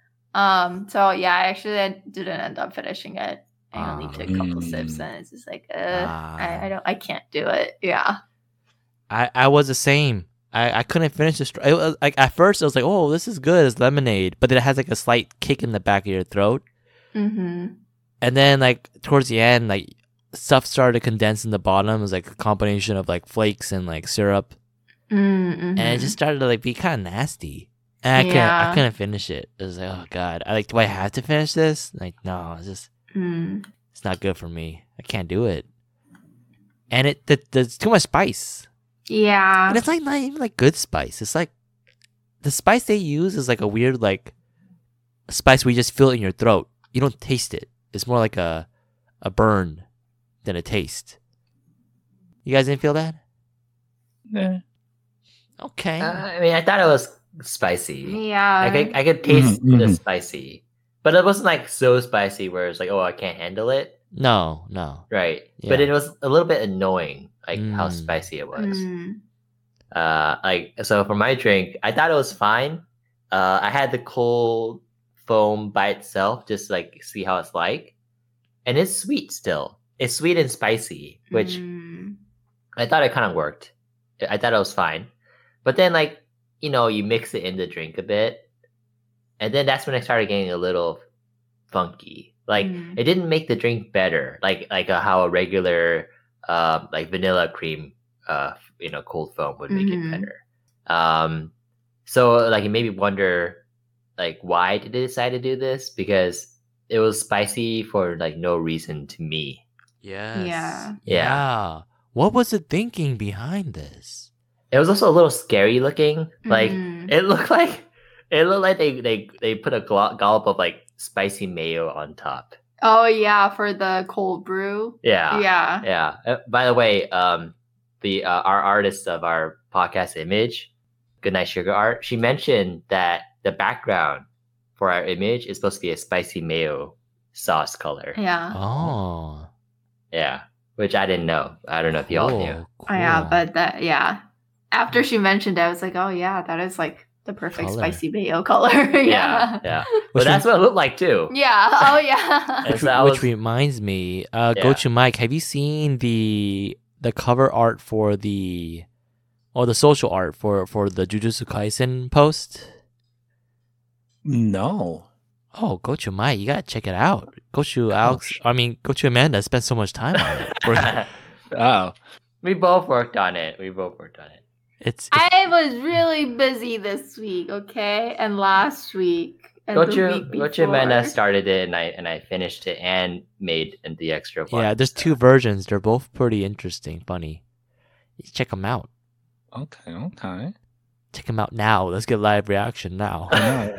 So yeah, I didn't end up finishing it. I only took a couple sips, and it's just like, I can't do it. Yeah. I was the same. I couldn't finish this. It was like at first I was like, oh, this is good. It's lemonade, but then it has like a slight kick in the back of your throat, Mm-hmm. and then like towards the end, like stuff started to condense in the bottom. It was like a combination of like flakes and like syrup, Mm-hmm. and it just started to like be kind of nasty. And I Yeah. couldn't finish it. It was like, oh god, do I have to finish this? Like, no, it's not good for me. I can't do it. And there's too much spice. Yeah. And it's like not even like good spice. It's like the spice they use is like a weird like spice where you just feel it in your throat. You don't taste it. It's more like a burn than a taste. You guys didn't feel that? Yeah. Okay. I mean, I thought it was spicy. Yeah. I could taste the Mhm. spicy, but it wasn't like so spicy where it's like, oh, I can't handle it. No. Right. Yeah. But it was a little bit annoying, like how Mm. spicy it was. Mm. So for my drink, I thought it was fine. I had the cold foam by itself, just like see how it's like, and it's sweet still. It's sweet and spicy, which I thought it kind of worked. I thought it was fine, but then like you mix it in the drink a bit, and then that's when it started getting a little funky. Like it didn't make the drink better, like how a regular like vanilla cream cold foam would make it better. So like it made me wonder like why did they decide to do this, because it was spicy for like no reason to me. Yes. Yeah. Yeah. What was the thinking behind this? It was also a little scary looking. Like Mhm. it looked like they put a dollop of like spicy mayo on top. Oh yeah, for the cold brew. Yeah. Yeah. Yeah. By the way, the our artist of our podcast image, Goodnight Sugar Art, she mentioned that the background for our image is supposed to be a spicy mayo sauce color. Yeah. Oh. Yeah. Which I didn't know. I don't know if y'all knew. Oh, yeah, cool. but that after she mentioned it, I was like, oh yeah, that is like the perfect Color. spicy mayo color. Yeah. Yeah. But that's what it looked like too. Yeah. Oh yeah. And Which, so I which was- reminds me, Go to Mike. Have you seen the cover art for the social art for the Jujutsu Kaisen post? No. Oh, Go to Mike, you gotta check it out. Go to Amanda spent so much time on it. Oh. we both worked on it. It's I was really busy this week, okay, and last week and the week Gochu Amanda before. started it and I finished it and made the extra one. yeah. There's two versions. They're both pretty interesting, funny. Check them out. Okay. Check them out now. Let's get live reaction now.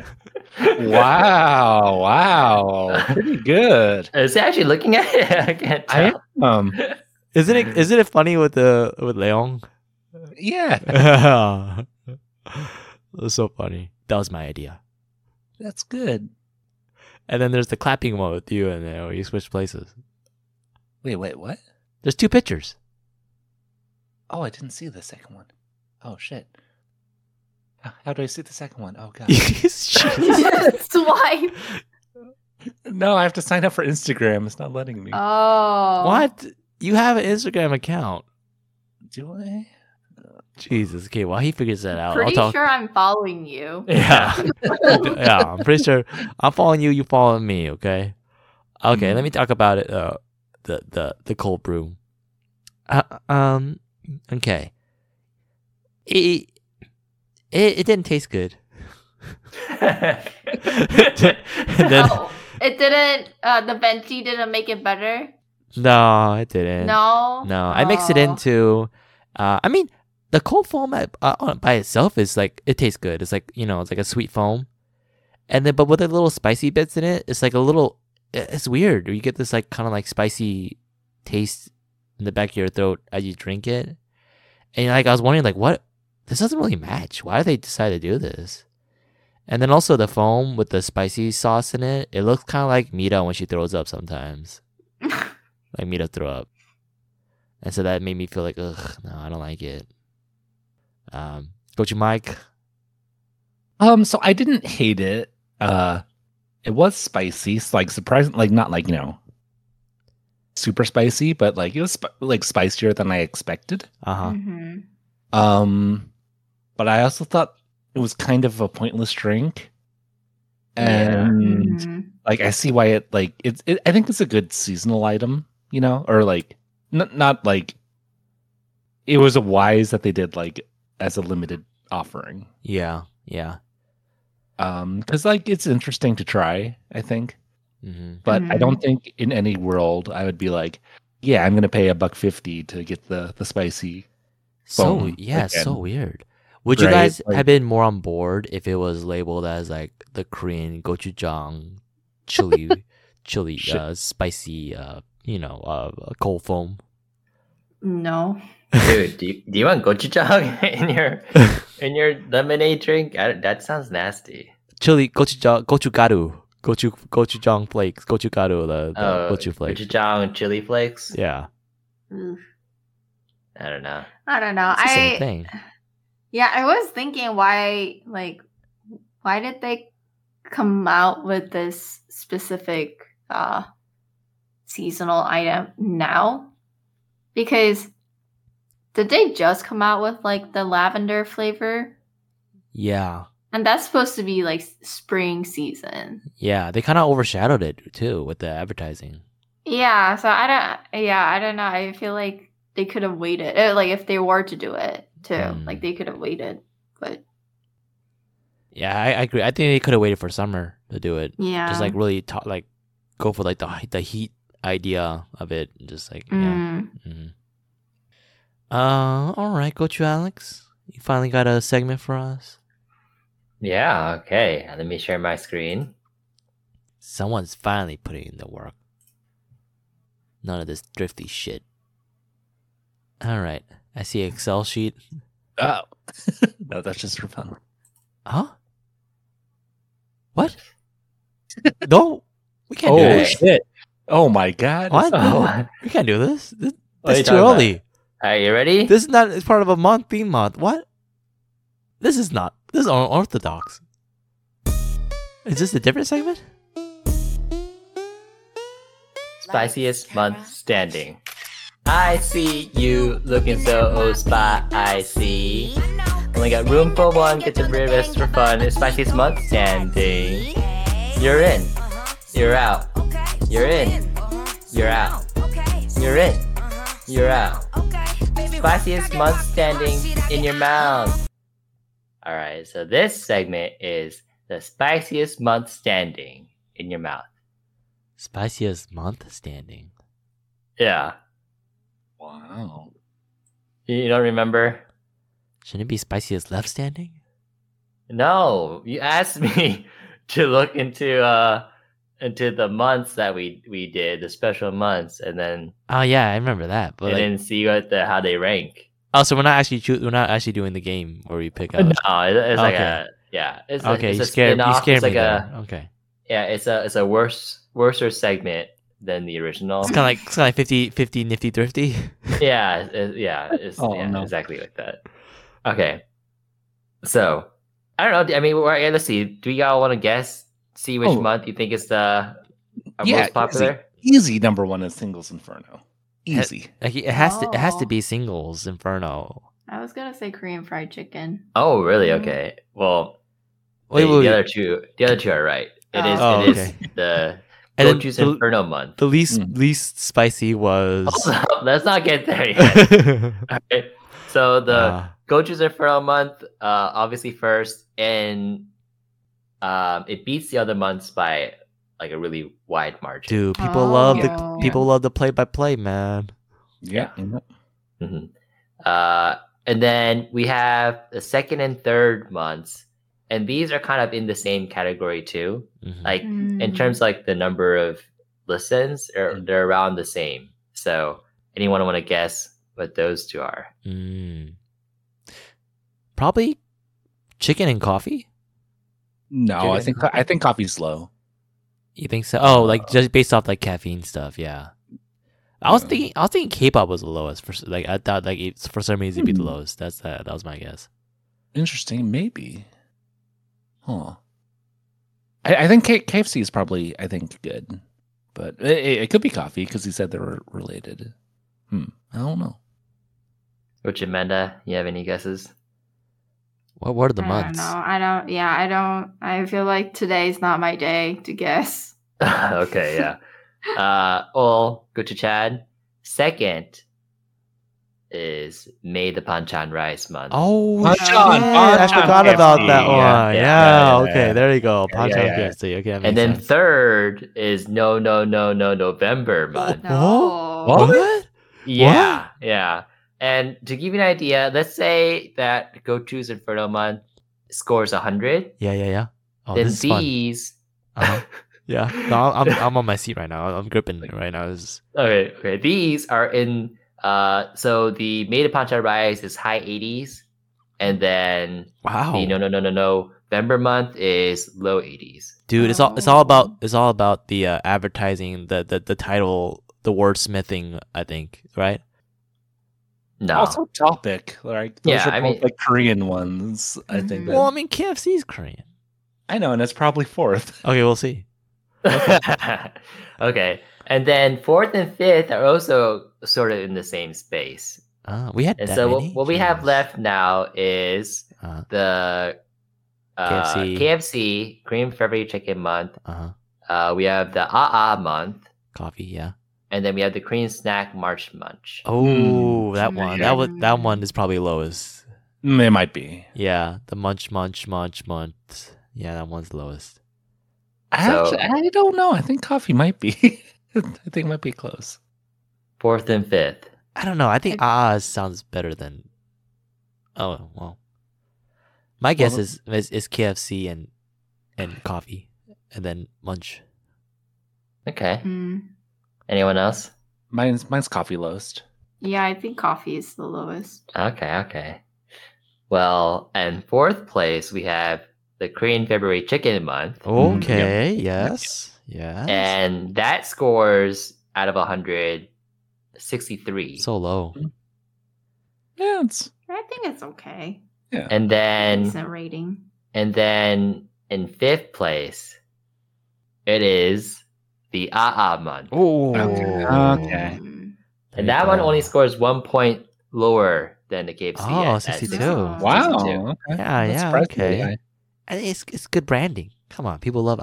Wow. Pretty good. Is he actually looking at it? I can't I tell. am. Isn't it funny with Leon? Yeah. It was so funny. That was my idea. That's good. And then there's the clapping one with you and where you switch places. Wait, what? There's two pictures. Oh, I didn't see the second one. Oh, shit. How do I see the second one? Oh, God. Swipe. No, I have to sign up for Instagram. It's not letting me. Oh. What? You have an Instagram account. Do I? Jesus. Okay, while he figures that out, Pretty I'll talk. sure I'm following you. Yeah. Yeah, I'm pretty sure I'm following you, you follow me, okay? Okay, let me talk about it, the cold brew. Okay. It didn't taste good. And then, Oh, it didn't. The venti didn't make it better. no, it didn't. No. No, I mixed it Oh. into. I mean, the cold foam by itself is like it tastes good. It's like it's like a sweet foam, and then but with the little spicy bits in it, it's like a little. It's weird. You get this like kind of like spicy taste in the back of your throat as you drink it, and like I was wondering like what this doesn't really match. Why did they decide to do this? And then also the foam with the spicy sauce in it, it looks kind of like Mita when she throws up sometimes. Like Mita throw up. And so that made me feel like, ugh, no, I don't like it. Coach Mike. So I didn't hate it. It was spicy, like surprising, like not like super spicy, but like it was like spicier than I expected. Uh-huh. Mhm. But I also thought it was kind of a pointless drink, Yeah. and Mhm. like I see why it like it I think it's a good seasonal item, or like not like it was a wise that they did like as a limited offering. Yeah. Because like it's interesting to try, I think. Mm-hmm. But I don't think in any world I would be like, yeah, I'm gonna pay $1.50 to get the spicy. So Foam it's so again. weird. Would you Right, guys like- have been more on board if it was labeled as like the Korean gochujang chili spicy cold foam? No. Dude, do you want gochujang in your lemonade drink? That sounds nasty. Chili gochujang flakes, gochugaru the gochu flakes. Gochujang chili flakes. Yeah. Oof. I don't know. I don't know. It's the same thing. Yeah, I was thinking why did they come out with this specific seasonal item now? Because did they just come out with like the lavender flavor? Yeah. And that's supposed to be like spring season. Yeah. They kind of overshadowed it too with the advertising. Yeah, so I don't know. I feel like they could have waited. Like if they were to do it too, like they could have waited. But Yeah, I agree. I think they could have waited for summer to do it. yeah. Just like really go for like the heat idea of it. Just like Mm. all right, Coach Alex, you finally got a segment for us. Yeah, okay. Let me share my screen. Someone's finally putting in the work. None of this thrifty shit. All right, I see an Excel sheet. Oh, no, that's just for fun. Huh? What? No, we can't do Oh this. shit! Oh my god! What? Oh, We can't do this. What are This you is too talking about? early. are you ready? This is not. It's part of a month, theme month. What? This is not. This is unorthodox. Is this a different segment? Spiciest month standing. I see you looking so spicy. Only got room for one, get the rest for fun. It's spiciest month standing. You're in, you're out. You're in, you're out. You're in, you're out. Spiciest month standing in your mouth. Alright, so this segment is the spiciest month standing in your mouth. Spiciest month standing. Yeah. Wow. You don't remember? Shouldn't it be spiciest left standing? No, you asked me to look into the months that we did, the special months, and then Oh yeah, I remember that. But like, then see how they rank. oh, so we're not actually we're not actually doing the game where we pick out. No, it's like Okay. it's Okay, it's you a scared spin-off. me It's like there. Okay, it's a worser segment than the original. it's kind of like 50 nifty thrifty. It's Oh, no. exactly like that. Okay, so I don't know. I mean, let's see. Do y'all want to guess? See which Oh. month you think is the Yeah, most popular? Easy number one is Singles Inferno. Easy. Like it has to be singles Inferno. I was gonna say Korean fried chicken. Oh, really? Mhm. Okay. Well, Wait, the wait, other two are right. It is. Oh. It is Okay. the And then Gochu's the- Inferno month. The least Mm. least spicy was. Hold up, let's not get there yet. Okay. So the Gochu's Inferno month, obviously first, and it beats the other months by like a really wide margin. dude, people Oh. love Yeah. people love the play by play, man. Yeah. hmm And then we have the second and third months, and these are kind of in the same category too. Mhm. Like in Mm. terms like the number of listens, they're around the same. So anyone want to guess what those two are? Mm. Probably chicken and coffee. No, I think coffee's low. You think so? Oh, like just based off like caffeine stuff, yeah. I was thinking K-pop was the lowest for like I thought like it's for some reason it'd be the lowest. That was my guess. Interesting, maybe. Huh. I think KFC is probably good, but it could be coffee because he said they were related. I don't know. Which Amanda, you have any guesses? What are the I months? don't know. I don't. Yeah, I don't. I feel like today's not my day to guess. Okay, yeah. Well, go to Chad. Second is May the Panchan Rice month. Oh, Panchan, shit, I Panchan forgot KFC, about that one. yeah, Yeah, yeah, okay, yeah. there you go. Yeah, Panchan yeah. KFC. Okay, that and makes then sense. third is no November month. No. What? Yeah, yeah. And to give you an idea, let's say that Gochu's Inferno month scores 100. Yeah. Oh, then this is fun. these. Uh-huh. Yeah, no, I'm on my seat right now. I'm gripping it right now. This is- Okay. These are in. So the Made of Pancha Rice is high 80s, and then wow, the no November month is low 80s. dude, it's all about the advertising, the title, the wordsmithing. I think, right? No, Also, topic like those Yeah, are I both mean- like Korean ones. I think. Mhm. that- Well, I mean, KFC's Korean. I know, and it's probably fourth. Okay, we'll see. okay. And then fourth and fifth are also sort of in the same space. We had And that so many? what we have Jeez. left now is Uh, the KFC. KFC Korean February Chicken month. uh-huh. We have the month, Coffee, yeah. and then we have the Korean Snack March Munch. Oh, that one. That one Mm. is probably lowest. It might be. Yeah, the munch. Yeah, that one's lowest. Actually, I don't know. I think coffee might be. I think it might be close. Fourth and fifth. I don't know. I think sounds better than. Oh well. My guess is KFC and coffee, and then lunch. Okay. Mm. Anyone else? Mine's coffee lowest. Yeah, I think coffee is the lowest. Okay. Well, and fourth place we have the Korean February Chicken Month, Okay. Yes. Yes. and that scores out of 100, 63. So low. Yeah, it's I think it's okay. And then Decent rating. And then in fifth place, it is the month. Oh. Okay. Mm. And that one only scores 1 point lower than the KFC. Oh, at 62. wow. 62. Okay. Yeah, That's yeah, surprisingly okay. high. And it's good branding. Come on, people love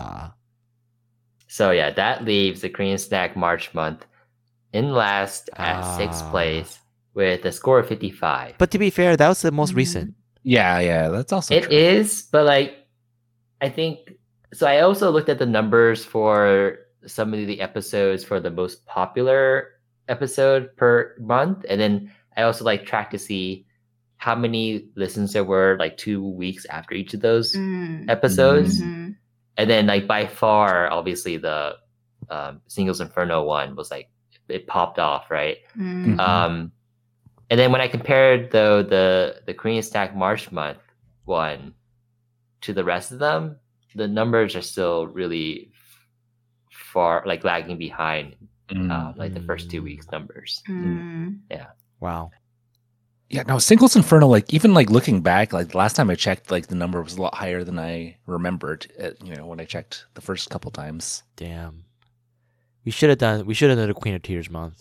So yeah, that leaves the Korean Snack March month in last at sixth place with a score of 55. But to be fair, that was the most Mhm. recent. Yeah, that's also It true. is, but like, I think so. I also looked at the numbers for some of the episodes for the most popular episode per month, and then I also like tracked to see how many listens there were like 2 weeks after each of those Mm. episodes, Mhm. and then like by far, obviously the Singles Inferno one was like it popped off, right? Mm. Mhm. And then when I compared though the Korean Snack March month one to the rest of them, the numbers are still really far like lagging behind like the first 2 weeks numbers. Mm. Wow. Yeah, no, Singles Inferno, like even like looking back, like the last time I checked, like the number was a lot higher than I remembered. When I checked the first couple times. Damn. We should have done the Queen of Tears month.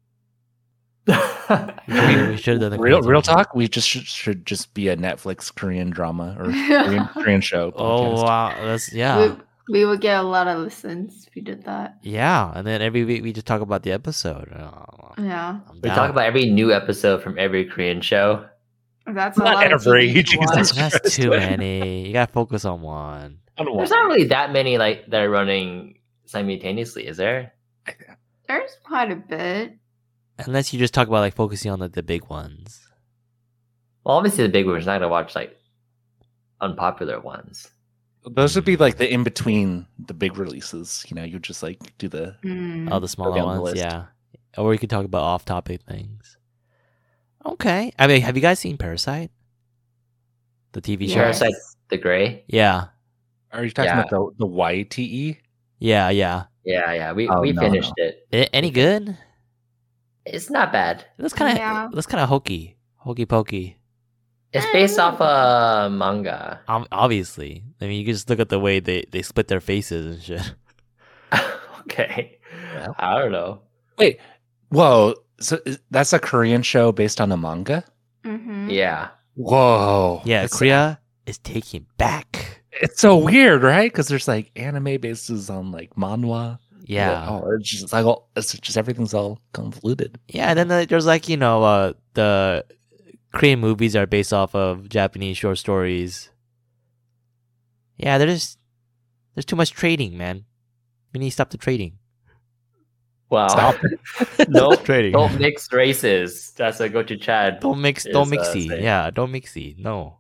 We should have done the Queen Real of Tears month. talk. We just should just be a Netflix Korean drama or Korean show. Oh podcast. wow, that's yeah. We would get a lot of listens if we did that. Yeah, and then every week we just talk about the episode. Oh, Yeah. I'm We down. talk about every new episode from every Korean show. That's a Not lot every, of TV to Jesus watch. That's Christ. too many. You gotta focus on one. I don't There's want not really that many like that are running simultaneously, is there? There's quite a bit. Unless you just talk about like focusing on the big ones. Well, obviously the big ones. Not gonna watch like unpopular ones. Those would be like the in between the big releases. You just like do the. Mm. Oh, the smaller down the ones, list. yeah. Or we could talk about off-topic things. Okay. I mean, have you guys seen Parasite? The TV show? Yes. Parasite the Gray. Yeah. Are you talking Yeah. about the YTE? Yeah, yeah. Yeah. We Oh, we no, finished it. Any good? It's not bad. That's kind of Yeah. hokey pokey. It's based off a manga. Obviously, I mean, you can just look at the way they split their faces and shit. Okay. Well. I don't know. Wait, whoa! So that's a Korean show based on a manga? Mm-hmm. Yeah. Whoa! Yeah, It's- Korea is taking back. It's so weird, right? Because there's like anime bases on like manhwa. Yeah, Oh, it's just like it's just everything's all convoluted. yeah. And then there's like the Korean movies are based off of Japanese short stories. Yeah, there's too much trading, man. We need to stop the trading. Wow. Stop No, Trading. don't mix races. That's a go to Chad. Don't mix. is, Don't mixy. saying. Yeah, don't mixy. No.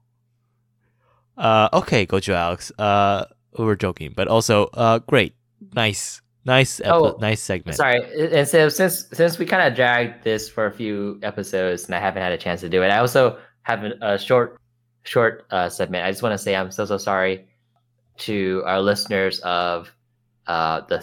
Okay, Gochu Alex. We were joking, but also, great, nice Oh, nice segment. Sorry, and so since we kind of dragged this for a few episodes and I haven't had a chance to do it, I also have a short segment. I just want to say I'm so sorry to our listeners of the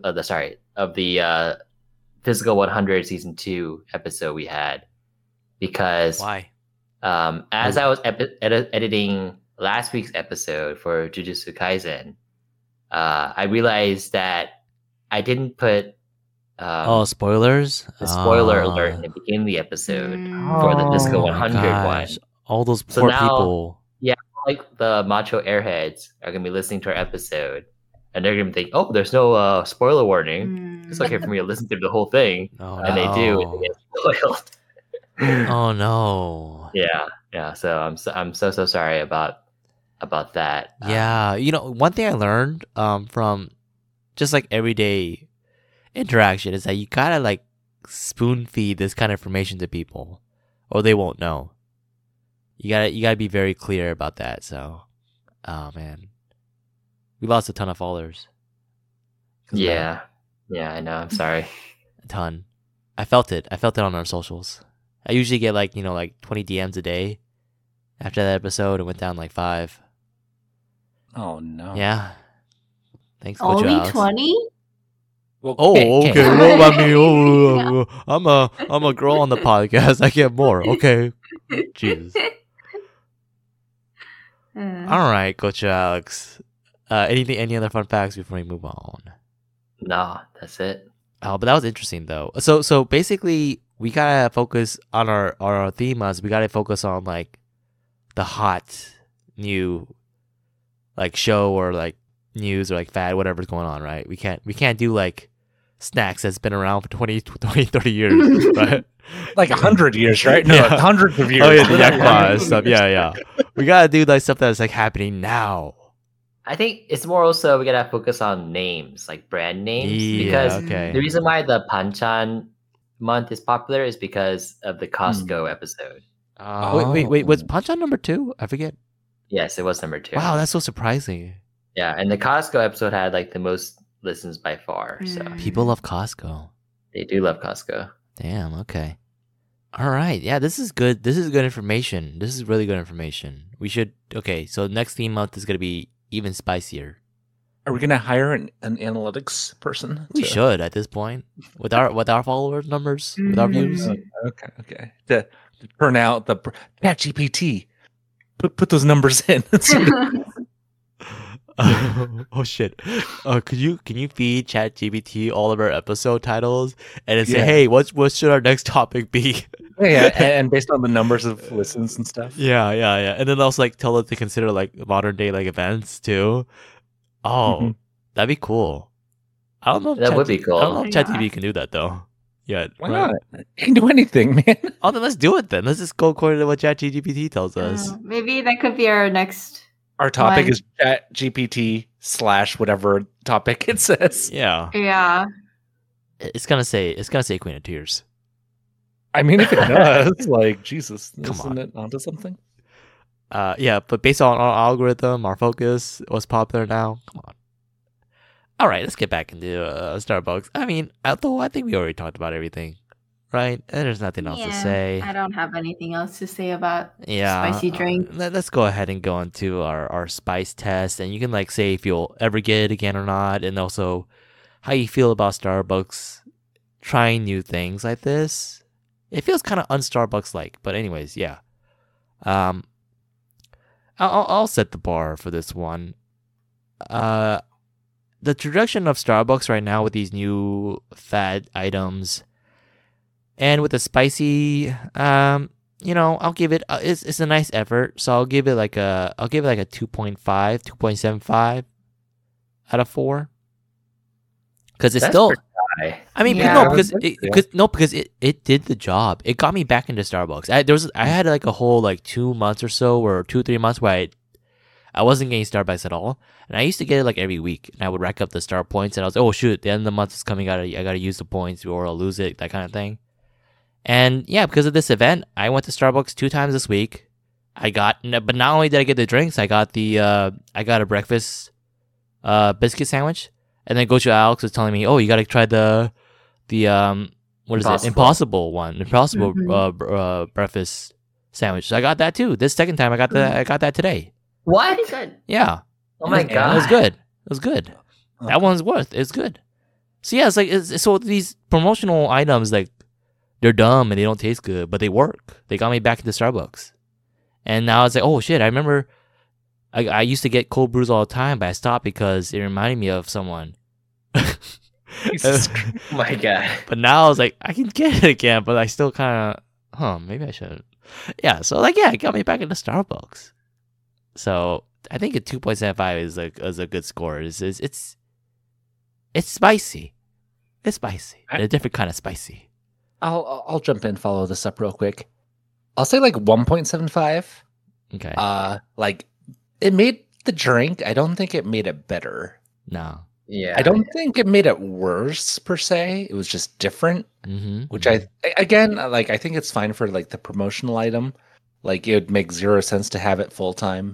Physical 100 season 2 episode we had, because Why? as I was editing last week's episode for Jujutsu Kaisen, I realized that I didn't put Spoilers. the spoiler alert in the beginning of the episode for the Physical Oh 100 one. All those So poor now- people. Like the macho airheads are gonna be listening to our episode, and they're gonna think, "Oh, there's no spoiler warning. It's okay for me to listen to the whole thing," Oh, and they do, and no. they get spoiled. Oh no. Yeah. So I'm so sorry about about that. Yeah, one thing I learned from just like everyday interaction is that you gotta like spoon feed this kind of information to people, or they won't know. You gotta be very clear about that. So, oh man, we lost a ton of followers. 'Cause of that. Yeah, I know. I'm sorry. A ton. I felt it on our socials. I usually get like 20 DMs a day. After that episode, it went down like 5. Oh no. Yeah. Thanks, Coach Only Alex. 20? Well, Oh, okay. okay. What about me? Oh, I'm a girl on the podcast. I get more. Okay. Jesus. All right, Coach Alex. Any other fun facts before we move on? No, that's it. Oh, but that was interesting though. So basically, we gotta focus on our themas. We gotta focus on like the hot new like show or like news or like fad, whatever's going on, right? We can't do like snacks that's been around for 20, 30 years, right? Like 100 years, right? No, Yeah. hundreds of years. Oh yeah, the Yakma and stuff. Yeah. We gotta do like stuff that's like happening now. I think it's more also we gotta focus on names, like brand names, because okay. the reason why the Panchan month is popular is because of the Costco episode. Wait. Was Punch on number 2? I forget. Yes, it was number 2. Wow, that's so surprising. Yeah, and the Costco episode had like the most listens by far. So People love Costco. they do love Costco. Damn. Okay. All right. Yeah, this is good. This is good information. This is really good information. We should. Okay. So next theme month is gonna be even spicier. Are we gonna hire an analytics person? We should at this point with our followers numbers, with our views. Okay. To turn out the ChatGPT. Put those numbers in. Oh shit! Can you feed ChatGPT all of our episode titles and then say, Yeah. hey, what should our next topic be? Yeah, and based on the numbers of listens and stuff. Yeah, and then also like tell it to consider like modern day like events too. Oh, Mhm. that'd be cool. I don't know. If That would be cool. I don't know if Yeah. ChatGPT can do that though. Yeah, Why not? You can do anything, man. Oh, then let's do it then. Let's just go according to what ChatGPT tells us. Maybe that could be our next. Our topic Why? is ChatGPT / whatever topic it says. Yeah, Yeah. it's gonna say Queen of Tears. I mean, if it does, like Jesus, Come isn't on. it onto something? Yeah, but based on our algorithm, our focus, what's popular now. Come on. All right, let's get back into Starbucks. I mean, although I think we already talked about everything, right? And there's nothing else to say. I don't have anything else to say about Yeah, spicy drink. Let's go ahead and go into our spice test, and you can like say if you'll ever get it again or not, and also how you feel about Starbucks trying new things like this. It feels kind of un-Starbucks like, but anyways, yeah. I'll set the bar for this one. The trajectory of Starbucks right now with these new fad items, and with the spicy, I'll give it. It's a nice effort, so I'll give it like a 2.5, 2.75 out of 4. Because it's That's still. pretty high. I mean, Yeah. no, Yeah. because it did the job. It got me back into Starbucks. I had like a whole like 2 months or so, or 2-3 months where I wasn't getting Starbucks at all, and I used to get it like every week, and I would rack up the star points, and I was like, oh shoot, the end of the month is coming. I gotta use the points or I'll lose it, that kind of thing. And yeah, because of this event, I went to Starbucks 2 times this week. But not only did I get the drinks, I got a breakfast biscuit sandwich, and then Gochu Alex was telling me, oh, you gotta try the what is it? Impossible breakfast sandwich. So I got that too. This second time I got that today. What? Pretty good. Yeah. Oh my It god. was good. It was good. That one's it's good. So yeah, so these promotional items, like, they're dumb and they don't taste good, but they work. They got me back into Starbucks. And now it's like, oh shit, I remember I used to get cold brews all the time, but I stopped because it reminded me of someone. Jesus Oh my god. But now I was like, I can get it again, but I still kind of, maybe I shouldn't. Yeah, so like, yeah, it got me back into Starbucks. So I think a 2.75 is a good score. It's spicy. It's spicy. A different kind of spicy. I'll jump in, follow this up real quick. I'll say like 1.75. Okay. Like it made the drink. I don't think it made it better. No. Yeah. I don't think it made it worse per se. It was just different, Mm-hmm. which I think it's fine for like the promotional item. Like it would make zero sense to have it full time.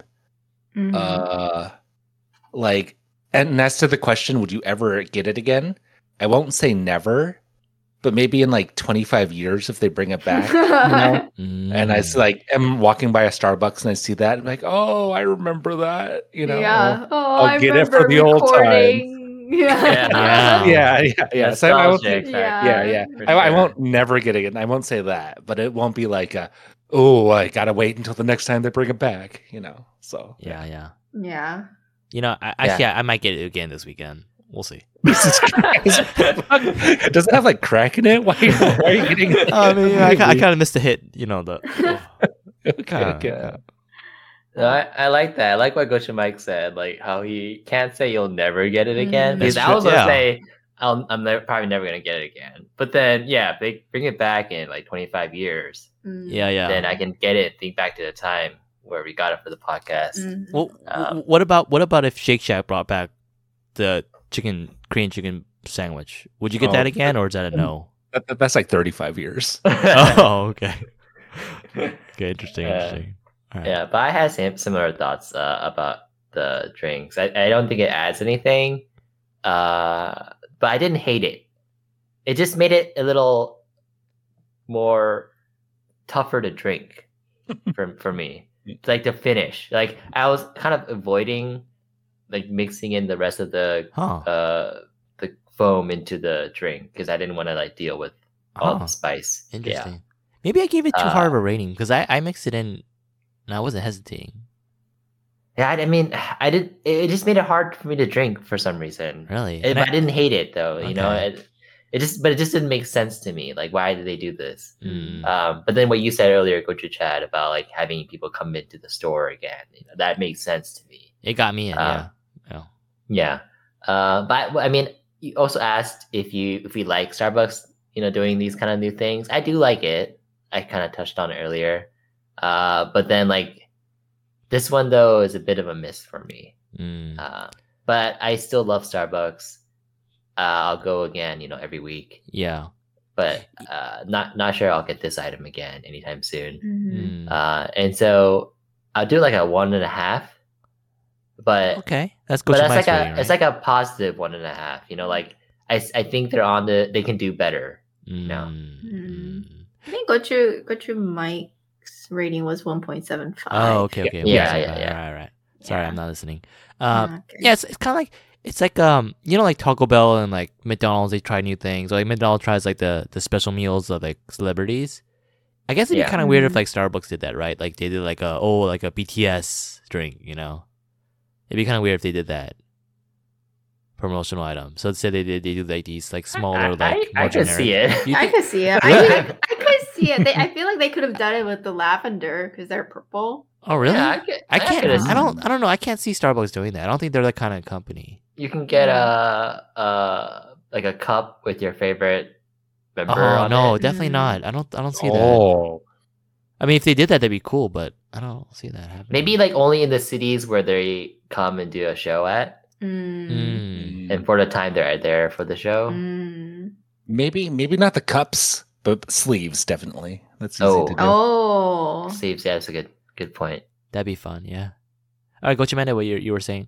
Mhm. Like, and as to the question, would you ever get it again? I won't say never, but maybe in like 25 years if they bring it back, you know. And I Mm. like am walking by a Starbucks and I see that, I'm like, oh, I remember that, you know. Yeah. Oh, I'll I get it remember for the old times. recording. Yeah. Yeah. Yeah. So I won't Nostalgic say, factor. yeah. For I sure. won't never get it again. I won't say that, but it won't be like, oh, I gotta wait until the next time they bring it back, you know. So Yeah. Yeah. You know, I might get it again this weekend. We'll see. Jesus Christ. Does it have like crack in it? Why are you getting it? I mean, I kind of missed the hit. You know the. Okay. No, I like that. I like what Gocha Mike said, like how he can't say you'll never get it again. Mhm. Because That's I was true, gonna yeah. say probably never gonna get it again. But then if they bring it back in like 25 years, Mm. Yeah. then I can get it and think back to the time where we got it for the podcast. Mhm. Well, Um, what about if Shake Shack brought back the Korean chicken sandwich? Would you get Oh, that again, or is that a no? That's like 35 years. Oh, okay. Okay, interesting. Yeah. Interesting. All right. Yeah, but I had similar thoughts about the drinks. I don't think it adds anything, but I didn't hate it. It just made it a little more tougher to drink for me. It's like the finish. Like I was kind of avoiding like mixing in the rest of the Huh. foam into the drink because I didn't want to like deal with all Huh. the spice. Interesting. Maybe I gave it too hard of a rating because I mixed it in and I wasn't hesitating. Yeah, I mean, I did. It just made it hard for me to drink for some reason. Really? But And I didn't hate it though. You know, Okay. it just didn't make sense to me. Like, why did they do this? Mm. But then what you said earlier, Coach Chad, about like having people come into the store again, that makes sense to me. It got me in. Yeah. Yeah. But I mean, you also asked if we like Starbucks, doing these kind of new things. I do like it. I kind of touched on it earlier. But then like this one though is a bit of a miss for me. Mm. But I still love Starbucks. I'll go again, every week. Yeah. But not sure I'll get this item again anytime soon. Mhm. Mm. And so I'll do like a 1.5. But Okay. That's but Coach that's Mike's like rating, right? it's like a positive 1.5. Like I think they can do better. No. Mm. I think Gochu Mike's rating was 1.75. Oh, okay. Yeah. Right. Sorry, Yeah. I'm not listening. Okay. Yeah, it's kind of like like Taco Bell and like McDonald's. They try new things. Like McDonald's tries like the special meals of like celebrities. I guess it'd be Yeah. kind of weird if Mhm. like Starbucks did that, right? Like they did like a BTS drink. It'd be kind of weird if they did that promotional item. So instead they do like these like smaller like I more can generic. see it. You I think- could see it. I could see it. I feel like they could have done it with the lavender because they're purple. Oh really? Yeah, I can't. could've I don't know. I can't see Starbucks doing that. I don't think they're that kind of company. You can get like a cup with your favorite member Oh on no, it. definitely Mm. not. I don't see that. Oh, I mean, if they did that, that'd be cool. But I don't see that happening. Maybe like only in the cities where they come and do a show at, Mm. and for the time they're there for the show. Mm. maybe not the cups, but sleeves definitely. That's easy Oh. to do. Oh. Sleeves, yeah, that's a good point. That'd be fun. Yeah. All right, Go Chimene, what you were saying?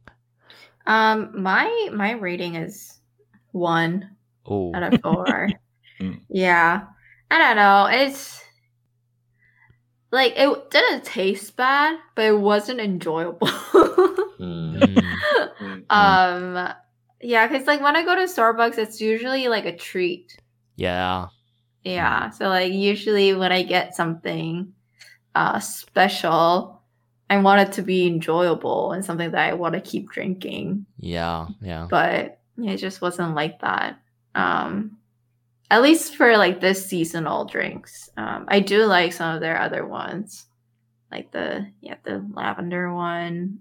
My rating is 1 Oh, out of 4. Mm. Yeah. I don't know. It's like it didn't taste bad, but it wasn't enjoyable. Yeah, because like when I go to Starbucks, it's usually like a treat. yeah. Yeah. So like usually when I get something special, I want it to be enjoyable and something that I want to keep drinking. Yeah. But it just wasn't like that. At least for like this seasonal drinks. I do like some of their other ones. Like the lavender one.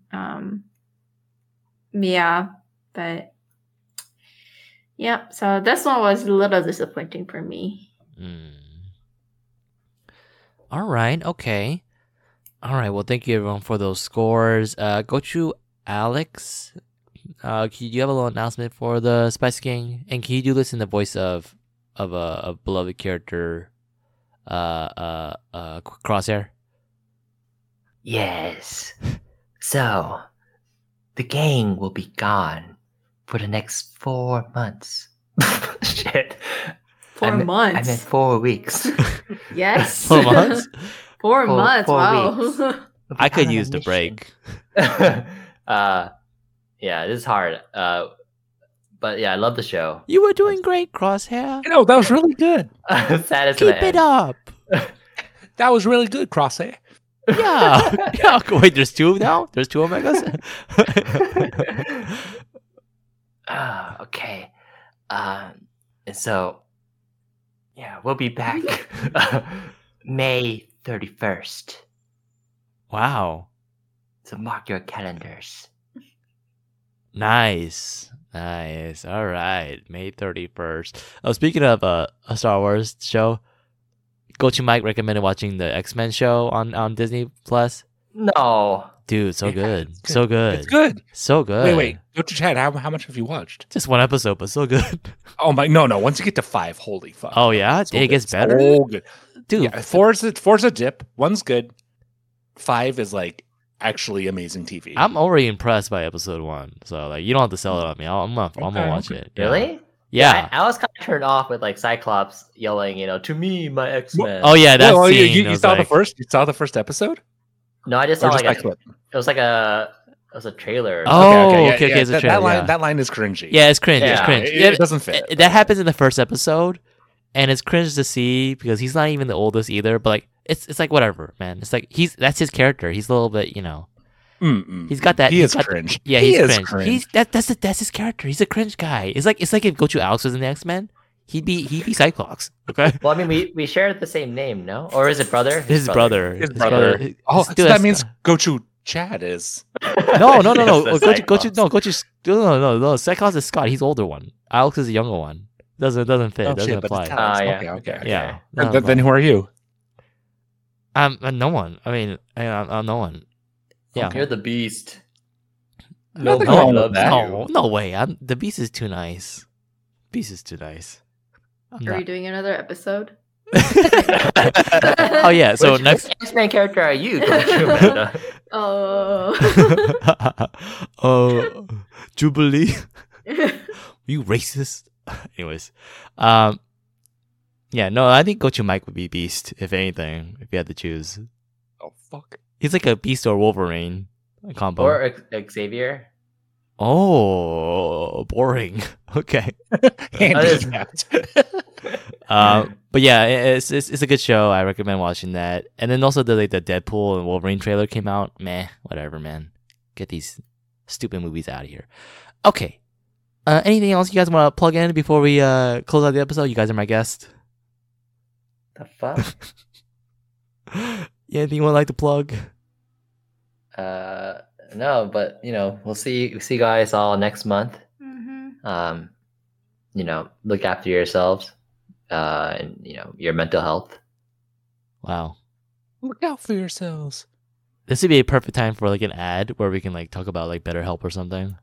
Yeah, but yep. So this one was a little disappointing for me. All right. Okay. All right. Well, thank you everyone for those scores. Go to Alex. Can you have a little announcement for the Spice Gang? And can you do this in the voice of a beloved character, Crosshair? Yes. So, the gang will be gone for the next 4 months. Shit. 4 I months. meant 4 weeks. Yes. 4 months? 4 months. 4 Wow. weeks. We'll be I could on a use the mission. break. Yeah, this is hard. But yeah, I love the show. You were doing great, Crosshair. You know, that was really good. Sad as Keep it up. That was really good, Crosshair. Yeah. Yeah. Wait, there's two now? There's two Omegas? Okay. And so, yeah, we'll be back May 31st. Wow. So mark your calendars. Nice. Nice. All right. May 31st. Oh, speaking of a Star Wars show, Gochu Mike recommended watching the X-Men show on Disney Plus. No. Dude, so Yeah, good. it's good. So good. It's good. So good. Wait. Go to Chad. How much have you watched? Just one episode, but so good. Oh my, no. Once you get to 5, holy fuck. Oh, yeah? So It good. gets better? So good. Dude, Yeah, 4's a dip. 1's good. 5 is like actually amazing TV. I'm already impressed by episode 1. So, like, you don't have to sell it on me. I'm gonna watch it. Yeah. Really? Yeah. I was kind of turned off with like Cyclops yelling, to me, my X-Men. Oh, yeah. That Well, scene. you was saw like, the first. You saw the first episode. No, I just Or saw just like like a, what? it was like a trailer. Oh, yeah, okay, it's a that, trailer, line. yeah. That line is cringy. Yeah, it's cringe. It's Yeah, cringe. It doesn't fit. That happens in the first episode, and it's cringe to see because he's not even the oldest either. But like, it's like whatever, man. It's like that's his character. He's a little bit, Mm-mm. he's got that. He he's is got- cringe. Yeah, He he's is cringe. cringe. He's that's his character. He's a cringe guy. It's like if Gochu Alex was in the X-Men, he'd be Cyclops. Okay, Well, I mean, we share the same name, no? Or is it brother? his brother. His brother. Oh, so Dude, that that's- means Gochu Chad is. no. Yes, that's Gochu. No. Cyclops is Scott. He's the older one. Alex is the younger one. Doesn't fit. Oh, Doesn't shit, but apply. it's Alex. yeah. Okay. Yeah. Then, doesn't then apply. who are you? No one. I mean, I'm no one. Yeah. You're the beast. Nothing Nobody wrong with loves that. you. No way. The Beast is too nice. Beast is too nice. I'm Are we not. doing another episode? Oh yeah. So Which next. X-Men character are you? Amanda? Oh. Jubilee. You racist. Anyways, yeah. No, I think Gochu Mike would be Beast if anything. If you had to choose, Oh fuck. he's like a Beast or Wolverine combo. Or Xavier? Oh, boring. Okay. Handicapped. But yeah, it's a good show. I recommend watching that. And then also the Deadpool and Wolverine trailer came out. Meh, whatever, man. Get these stupid movies out of here. Okay. Anything else you guys want to plug in before we close out the episode? You guys are my guest. The fuck? Yeah, anything you would like to plug? No, but we'll see you guys all next month. Mhm. Look after yourselves, and your mental health. Wow. Look out for yourselves. This would be a perfect time for like an ad where we can like talk about like BetterHelp or something.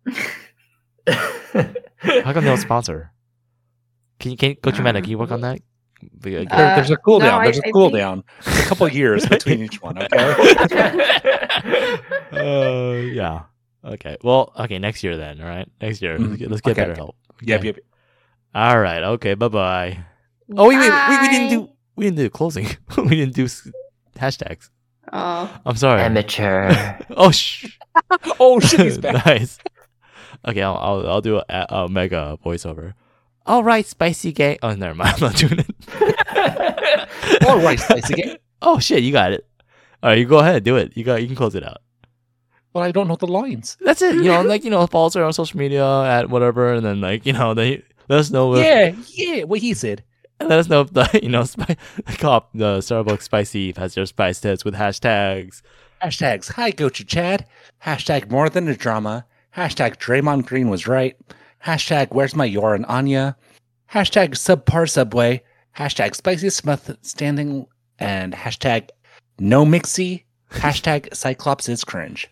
How come they don't sponsor? Can Coach Amanda, can you work on that? There's a cooldown. no, There's I a cooldown. There's a couple years between each one. Okay. Yeah. Okay. Well, okay, next year then, all right? Next year. Let's get Okay, BetterHelp. Yep. All right. Okay, bye-bye. Oh, wait, we didn't do closing. We didn't do hashtags. Oh. I'm sorry. Amateur. Oh, shh. Oh shit, he's back. Nice. Okay, I'll do a mega voiceover. All right, spicy gang. Oh, never mind. I'm not doing it. All right, Spicy Gang. Oh shit, you got it. All right, you go ahead, do it. You can close it out. Well, I don't know the lines. That's it. Follow us on social media at whatever, and then they let us know. Yeah, what he said. And let us know if the the Starbucks Spicy has their spice test with hashtags. Hashtags. Hi, Gochu Chad. Hashtag more than a drama. Hashtag Draymond Green was right. Hashtag where's my Yor and Anya. Hashtag subpar subway. Hashtag spicy smith standing. And hashtag no mixie. Hashtag Cyclops is cringe.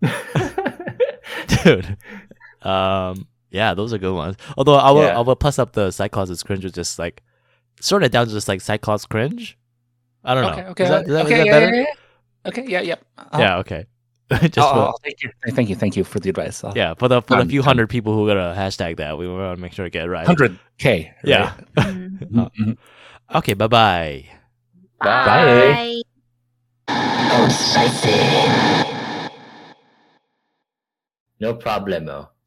Dude. Yeah, those are good ones. Although I will plus up the Cyclops is cringe with just like sort it down to just like Cyclops cringe. I don't know. Okay. Is that Okay, better? yeah. Okay, yeah. Yeah, okay. Just Thank you for the advice. for the few hundred people who are gonna hashtag that, we want to make sure to get it right. 100K. Yeah. Mhm. Okay, bye-bye. Bye. Bye. No problemo.